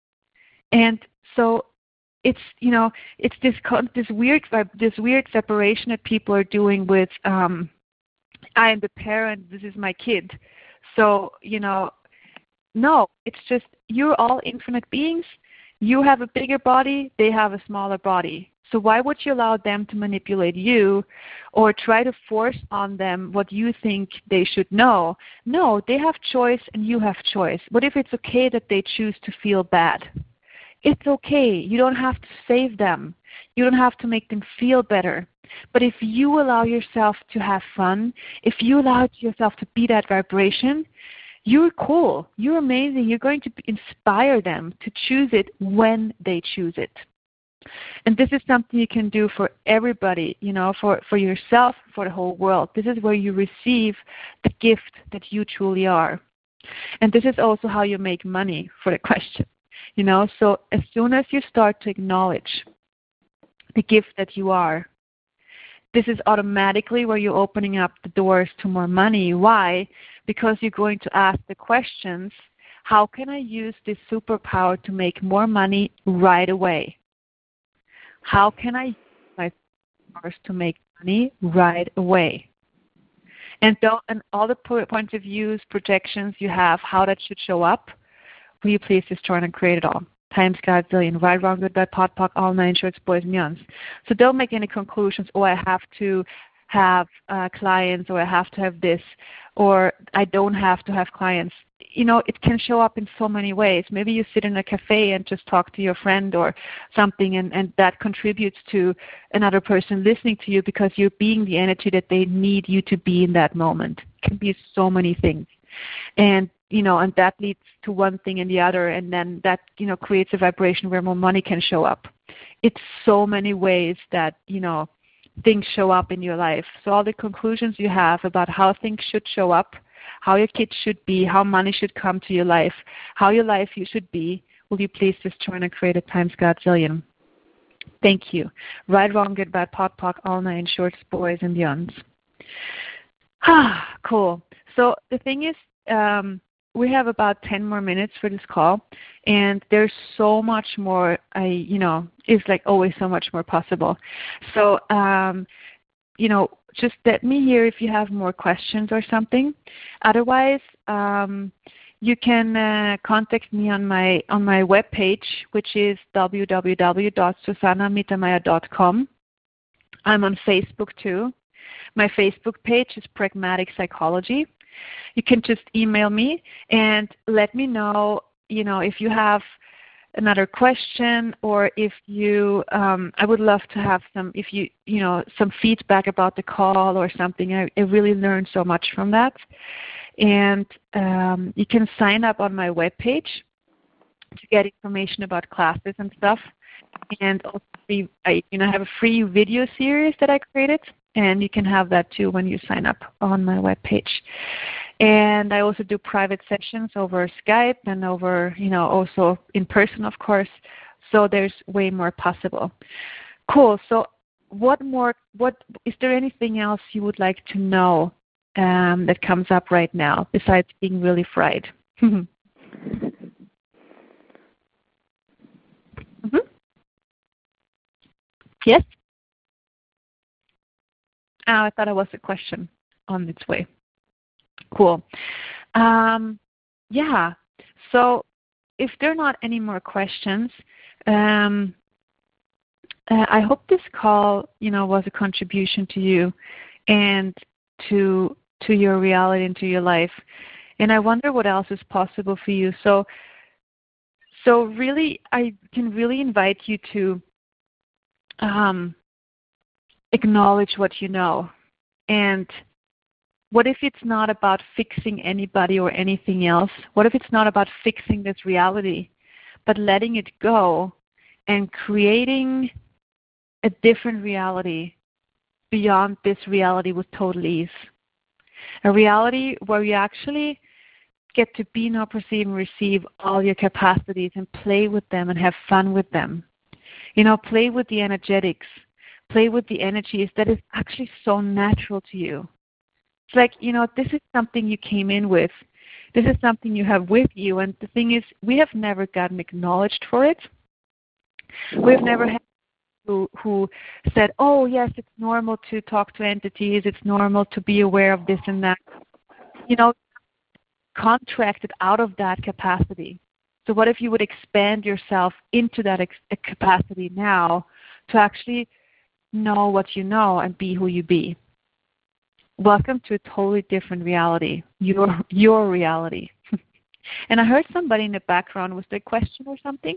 And so it's, you know, it's this this weird this weird separation that people are doing with, um, I am the parent, this is my kid. So, you know, no, it's just you're all infinite beings. You have a bigger body, they have a smaller body. So why would you allow them to manipulate you or try to force on them what you think they should know? No, they have choice and you have choice. What if it's okay that they choose to feel bad? It's okay. You don't have to save them. You don't have to make them feel better. But if you allow yourself to have fun, if you allow yourself to be that vibration, you're cool. You're amazing. You're going to inspire them to choose it when they choose it. And this is something you can do for everybody, you know, for, for yourself, for the whole world. This is where you receive the gift that you truly are. And this is also how you make money, for the question. You know, so as soon as you start to acknowledge the gift that you are, this is automatically where you're opening up the doors to more money. Why? Because you're going to ask the questions, how can I use this superpower to make more money right away? How can I use my powers to make money right away? And, and all the points of views, projections you have, how that should show up, will you please destroy and create it all? Times God zillion, right, wrong, good, bad, pot, pock, all nine shorts, boys, and youngs. So don't make any conclusions, oh, I have to have uh, clients, or I have to have this, or I don't have to have clients. you know, it can show up in so many ways. Maybe you sit in a cafe and just talk to your friend or something, and, and that contributes to another person listening to you because you're being the energy that they need you to be in that moment. It can be so many things. And, you know, and that leads to one thing and the other, and then that, you know, creates a vibration where more money can show up. It's so many ways that, you know, things show up in your life. So all the conclusions you have about how things should show up, how your kids should be, how money should come to your life, how your life you should be, will you please just join and create a times Godzillion? Thank you. Right, wrong, good, bad, pot, pock, all nine, shorts, boys, and beyonds. Ah, cool. So the thing is, um, we have about ten more minutes for this call, and there's so much more, I, you know, it's like always so much more possible. So, um, you know, just let me hear if you have more questions or something. Otherwise, um, you can uh, contact me on my on my webpage, which is w w w dot susanna mittermeier dot com. I'm on Facebook too. My Facebook page is Pragmatic Psychology. You can just email me and let me know, you know, if you have another question, or if you, um, I would love to have some, if you, you know, some feedback about the call or something. I, I really learned so much from that. And um, you can sign up on my webpage to get information about classes and stuff. And also, free, I, you know, have a free video series that I created, and you can have that too when you sign up on my webpage. And I also do private sessions over Skype and over, you know, also in person, of course. So there's way more possible. Cool. So what more, what, is there anything else you would like to know um, that comes up right now besides being really fried? mm-hmm. Yes? Oh, I thought it was a question on its way. Cool. Um, yeah. So if there are not any more questions, um, uh, I hope this call, you know, was a contribution to you and to to your reality and to your life. And I wonder what else is possible for you. So, so really, I can really invite you to um, acknowledge what you know. And what if it's not about fixing anybody or anything else? What if it's not about fixing this reality, but letting it go and creating a different reality beyond this reality with total ease? A reality where you actually get to be, know, perceive, and receive all your capacities and play with them and have fun with them. You know, play with the energetics, play with the energies that is actually so natural to you. It's like, you know, this is something you came in with. This is something you have with you. And the thing is, we have never gotten acknowledged for it. We've never had who, who said, oh, yes, it's normal to talk to entities. It's normal to be aware of this and that. You know, contracted out of that capacity. So what if you would expand yourself into that ex- capacity now to actually know what you know and be who you be? Welcome to a totally different reality, your your reality. And I heard somebody in the background. Was there a question or something?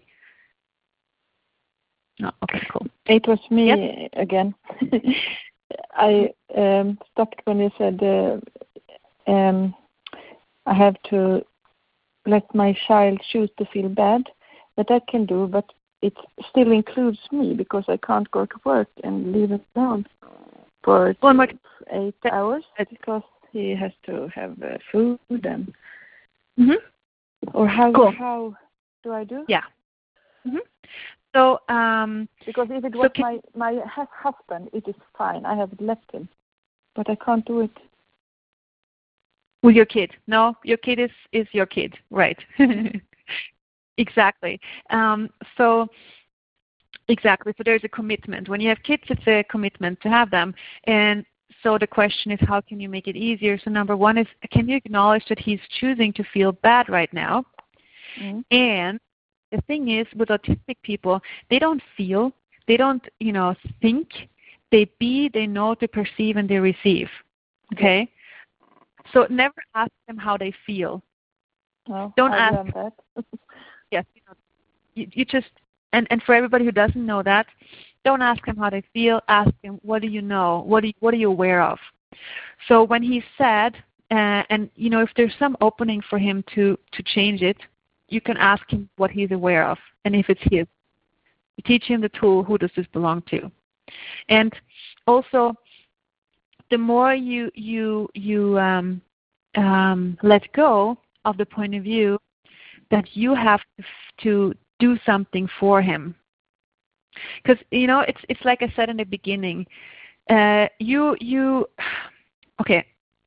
No, okay, cool. It was me yep. again. I um, stopped when you said uh, um, I have to let my child choose to feel bad. That I can do, but it still includes me because I can't go to work and leave him alone for well, my, eight hours because he has to have uh, food and. Mm-hmm. Or how cool. how do I do? Yeah. Mm-hmm. So um, because if it was so can, my my husband, it is fine. I have left him, but I can't do it. With your kid? No, your kid is is your kid, right? Exactly. Um, so. Exactly. So there's a commitment. When you have kids, it's a commitment to have them. And so the question is, how can you make it easier? So number one is, can you acknowledge that he's choosing to feel bad right now? Mm-hmm. And the thing is, with autistic people, they don't feel, they don't, you know, think. They be, they know, they perceive, and they receive. Okay? So never ask them how they feel. Oh, Don't I've ask. learned that. Yes, you, know, you, you just and and for everybody who doesn't know that, don't ask him how they feel. Ask him, what do you know? What do you, what are you aware of? So when he's sad, uh, and you know, if there's some opening for him to to change it, you can ask him what he's aware of, and if it's his, you teach him the tool. Who does this belong to? And also, the more you you you um, um, let go of the point of view that you have to, to do something for him, because you know it's it's like I said in the beginning. Uh, you you okay.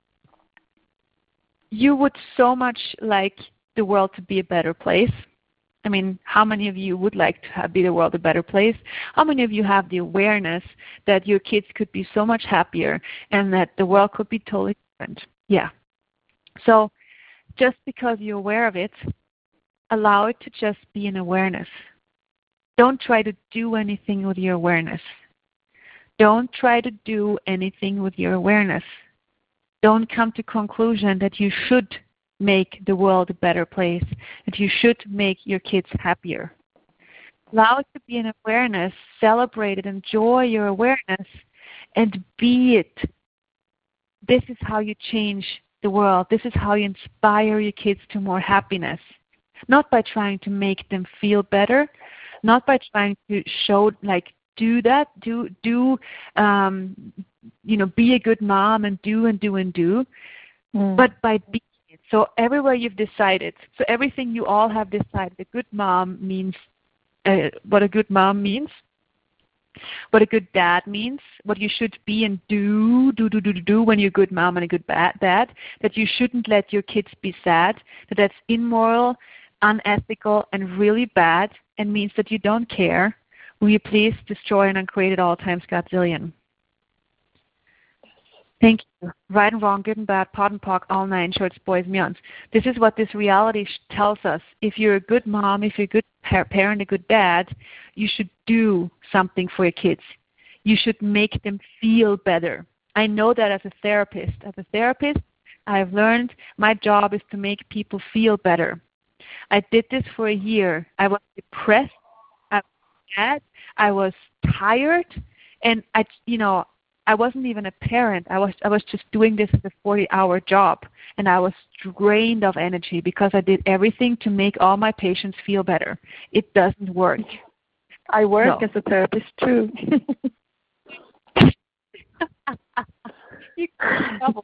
You would so much like the world to be a better place. I mean, how many of you would like to have, be the world a better place? How many of you have the awareness that your kids could be so much happier and that the world could be totally different? Yeah. So just because you're aware of it, allow it to just be an awareness. Don't try to do anything with your awareness. Don't try to do anything with your awareness. Don't come to conclusion that you should make the world a better place, that you should make your kids happier. Allow it to be an awareness, celebrate it, enjoy your awareness, and be it. This is how you change the world. This is how you inspire your kids to more happiness. Not by trying to make them feel better, not by trying to show, like, do that, do, do, um, you know, be a good mom and do and do and do, mm. but by being it. So everywhere you've decided, so everything you all have decided, a good mom means uh, what a good mom means, what a good dad means, what you should be and do, do, do, do, do, do when you're a good mom and a good bad dad, that you shouldn't let your kids be sad, that that's immoral, unethical, and really bad, and means that you don't care. Will you please destroy and uncreate it all times Godzillion? Thank you. Right and wrong, good and bad, pot and pock, all nine shorts, boys and beyonds. This is what this reality sh- tells us. If you're a good mom, if you're a good par- parent, a good dad, you should do something for your kids. You should make them feel better. I know that as a therapist. As a therapist, I've learned my job is to make people feel better. I did this for a year. I was depressed. I was sad. I was tired, and I, you know, I wasn't even a parent. I was, I was just doing this as a forty-hour job, and I was drained of energy because I did everything to make all my patients feel better. It doesn't work. I work no. as a therapist too. You double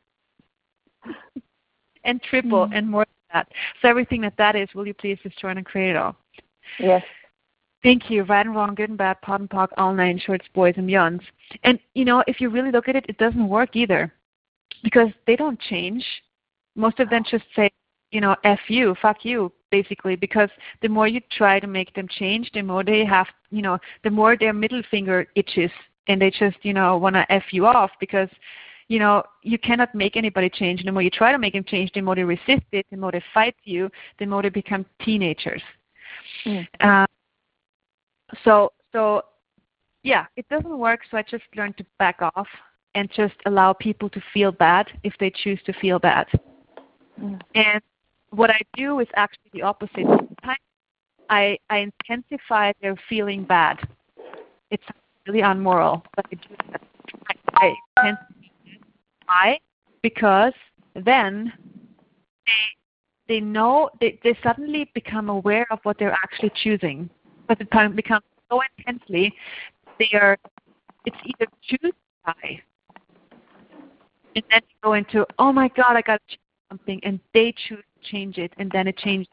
and triple mm. and more than that. So everything that that is, will you please destroy and create it all? Yes. Thank you. Right and wrong, good and bad, pot and pock, all nine shorts, boys and beyonds. And, you know, if you really look at it, it doesn't work either because they don't change. Most of them just say, you know, F you, fuck you, basically, because the more you try to make them change, the more they have, you know, the more their middle finger itches and they just, you know, want to F you off because, you know, you cannot make anybody change. The more you try to make them change, the more they resist it, the more they fight you, the more they become teenagers. Mm. Uh, So, so, yeah, it doesn't work, so I just learned to back off and just allow people to feel bad if they choose to feel bad. Mm. And what I do is actually the opposite. I, I intensify their feeling bad. It's really unmoral, but I do that. I, I intensify. Why? Because then they, they know, they, they suddenly become aware of what they're actually choosing. But the time becomes so intensely, they are, it's either choose or die. And then you go into, oh my God, I got to change something, and they choose to change it, and then it changes.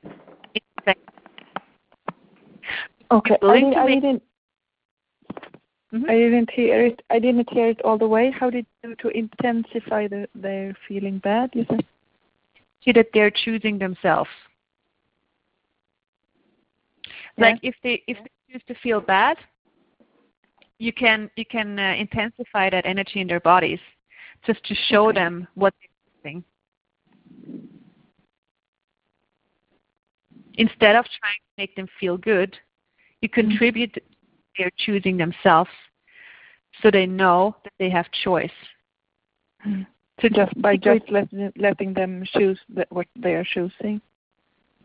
Okay, I, did, I didn't. Mm-hmm. I didn't hear it. I didn't hear it all the way. How did you do to intensify the, their feeling bad? You said see that they're choosing themselves. Like yeah. if they if they choose to feel bad, you can you can uh, intensify that energy in their bodies, just to show okay. them what they're doing. Instead of trying to make them feel good, you contribute mm-hmm. they're choosing themselves, so they know that they have choice. Mm-hmm. So just by just letting letting them choose the, what they are choosing.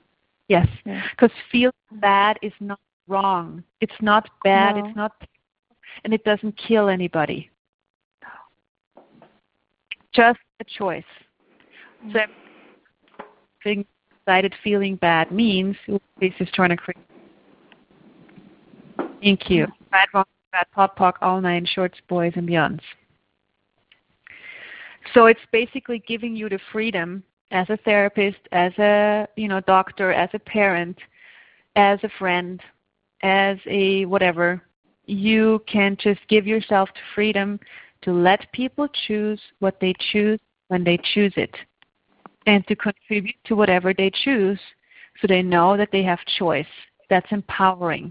Yes, because yeah. feeling bad is not wrong. It's not bad. No. It's not, and it doesn't kill anybody. Just a choice. Mm-hmm. So, being excited, feeling bad means this is trying to create. Thank you. Mm-hmm. Bad, wrong, bad, pop, pock, all nine shorts, boys, and beyonds. So it's basically giving you the freedom as a therapist, as a you know doctor, as a parent, as a friend, as a whatever. You can just give yourself the freedom to let people choose what they choose when they choose it, and to contribute to whatever they choose, so they know that they have choice. That's empowering.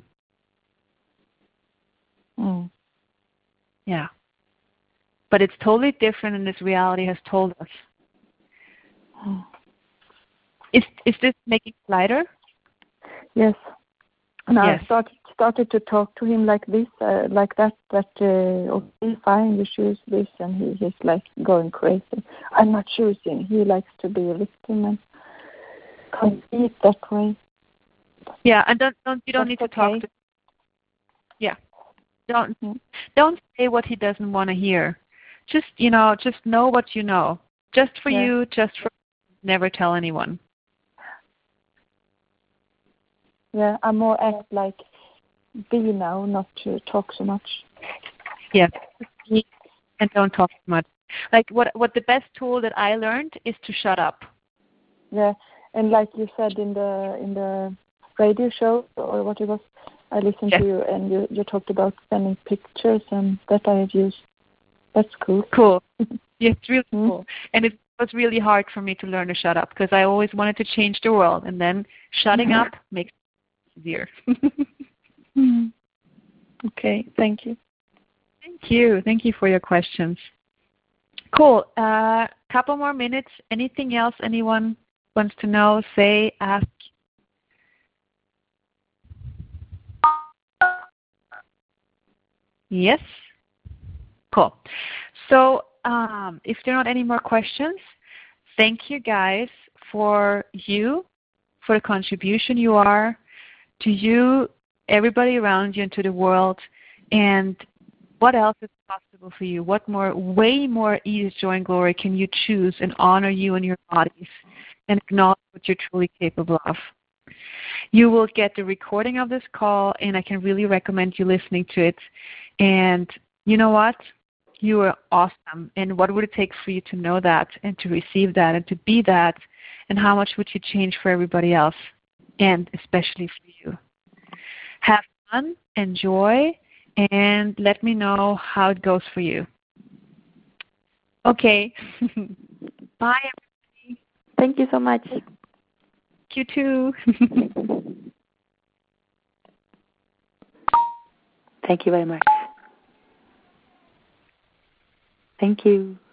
Mm. Yeah. But it's totally different, and this reality has told us. Mm. Is is this making it lighter? Yes. And yes. I started started to talk to him like this, uh, like that. That uh, okay, fine, you choose this, and he, he's like going crazy. I'm not choosing. He likes to be a victim and compete that way. Yeah, and don't don't you don't That's need to okay. talk to. Yeah. Don't mm-hmm. don't say what he doesn't want to hear. Just you know, just know what you know. Just for yeah. you, just for never tell anyone. Yeah, I'm more act like be now, not to talk so much. Yes, and don't talk too much. Like what what the best tool that I learned is to shut up. Yeah, and like you said in the in the radio show or what it was, I listened yes. to you and you, you talked about sending pictures, and that I have used. That's cool. Cool. Yeah, it's really mm-hmm. cool. And it was really hard for me to learn to shut up because I always wanted to change the world, and then shutting mm-hmm. up makes it easier. mm-hmm. Okay, thank you. Thank you. Thank you for your questions. Cool. A uh, couple more minutes. Anything else anyone wants to know, say, ask? Yes? Cool. So um, if there are not any more questions, thank you guys for you, for the contribution you are, to you, everybody around you, and to the world. And what else is possible for you? What more, way more ease, joy, and glory can you choose and honor you and your bodies and acknowledge what you're truly capable of? You will get the recording of this call, and I can really recommend you listening to it. And you know what? You are awesome. And what would it take for you to know that and to receive that and to be that? And how much would you change for everybody else and especially for you? Have fun, enjoy, and let me know how it goes for you. Okay. Bye, everybody. Thank you so much. You too. Thank you very much. Thank you.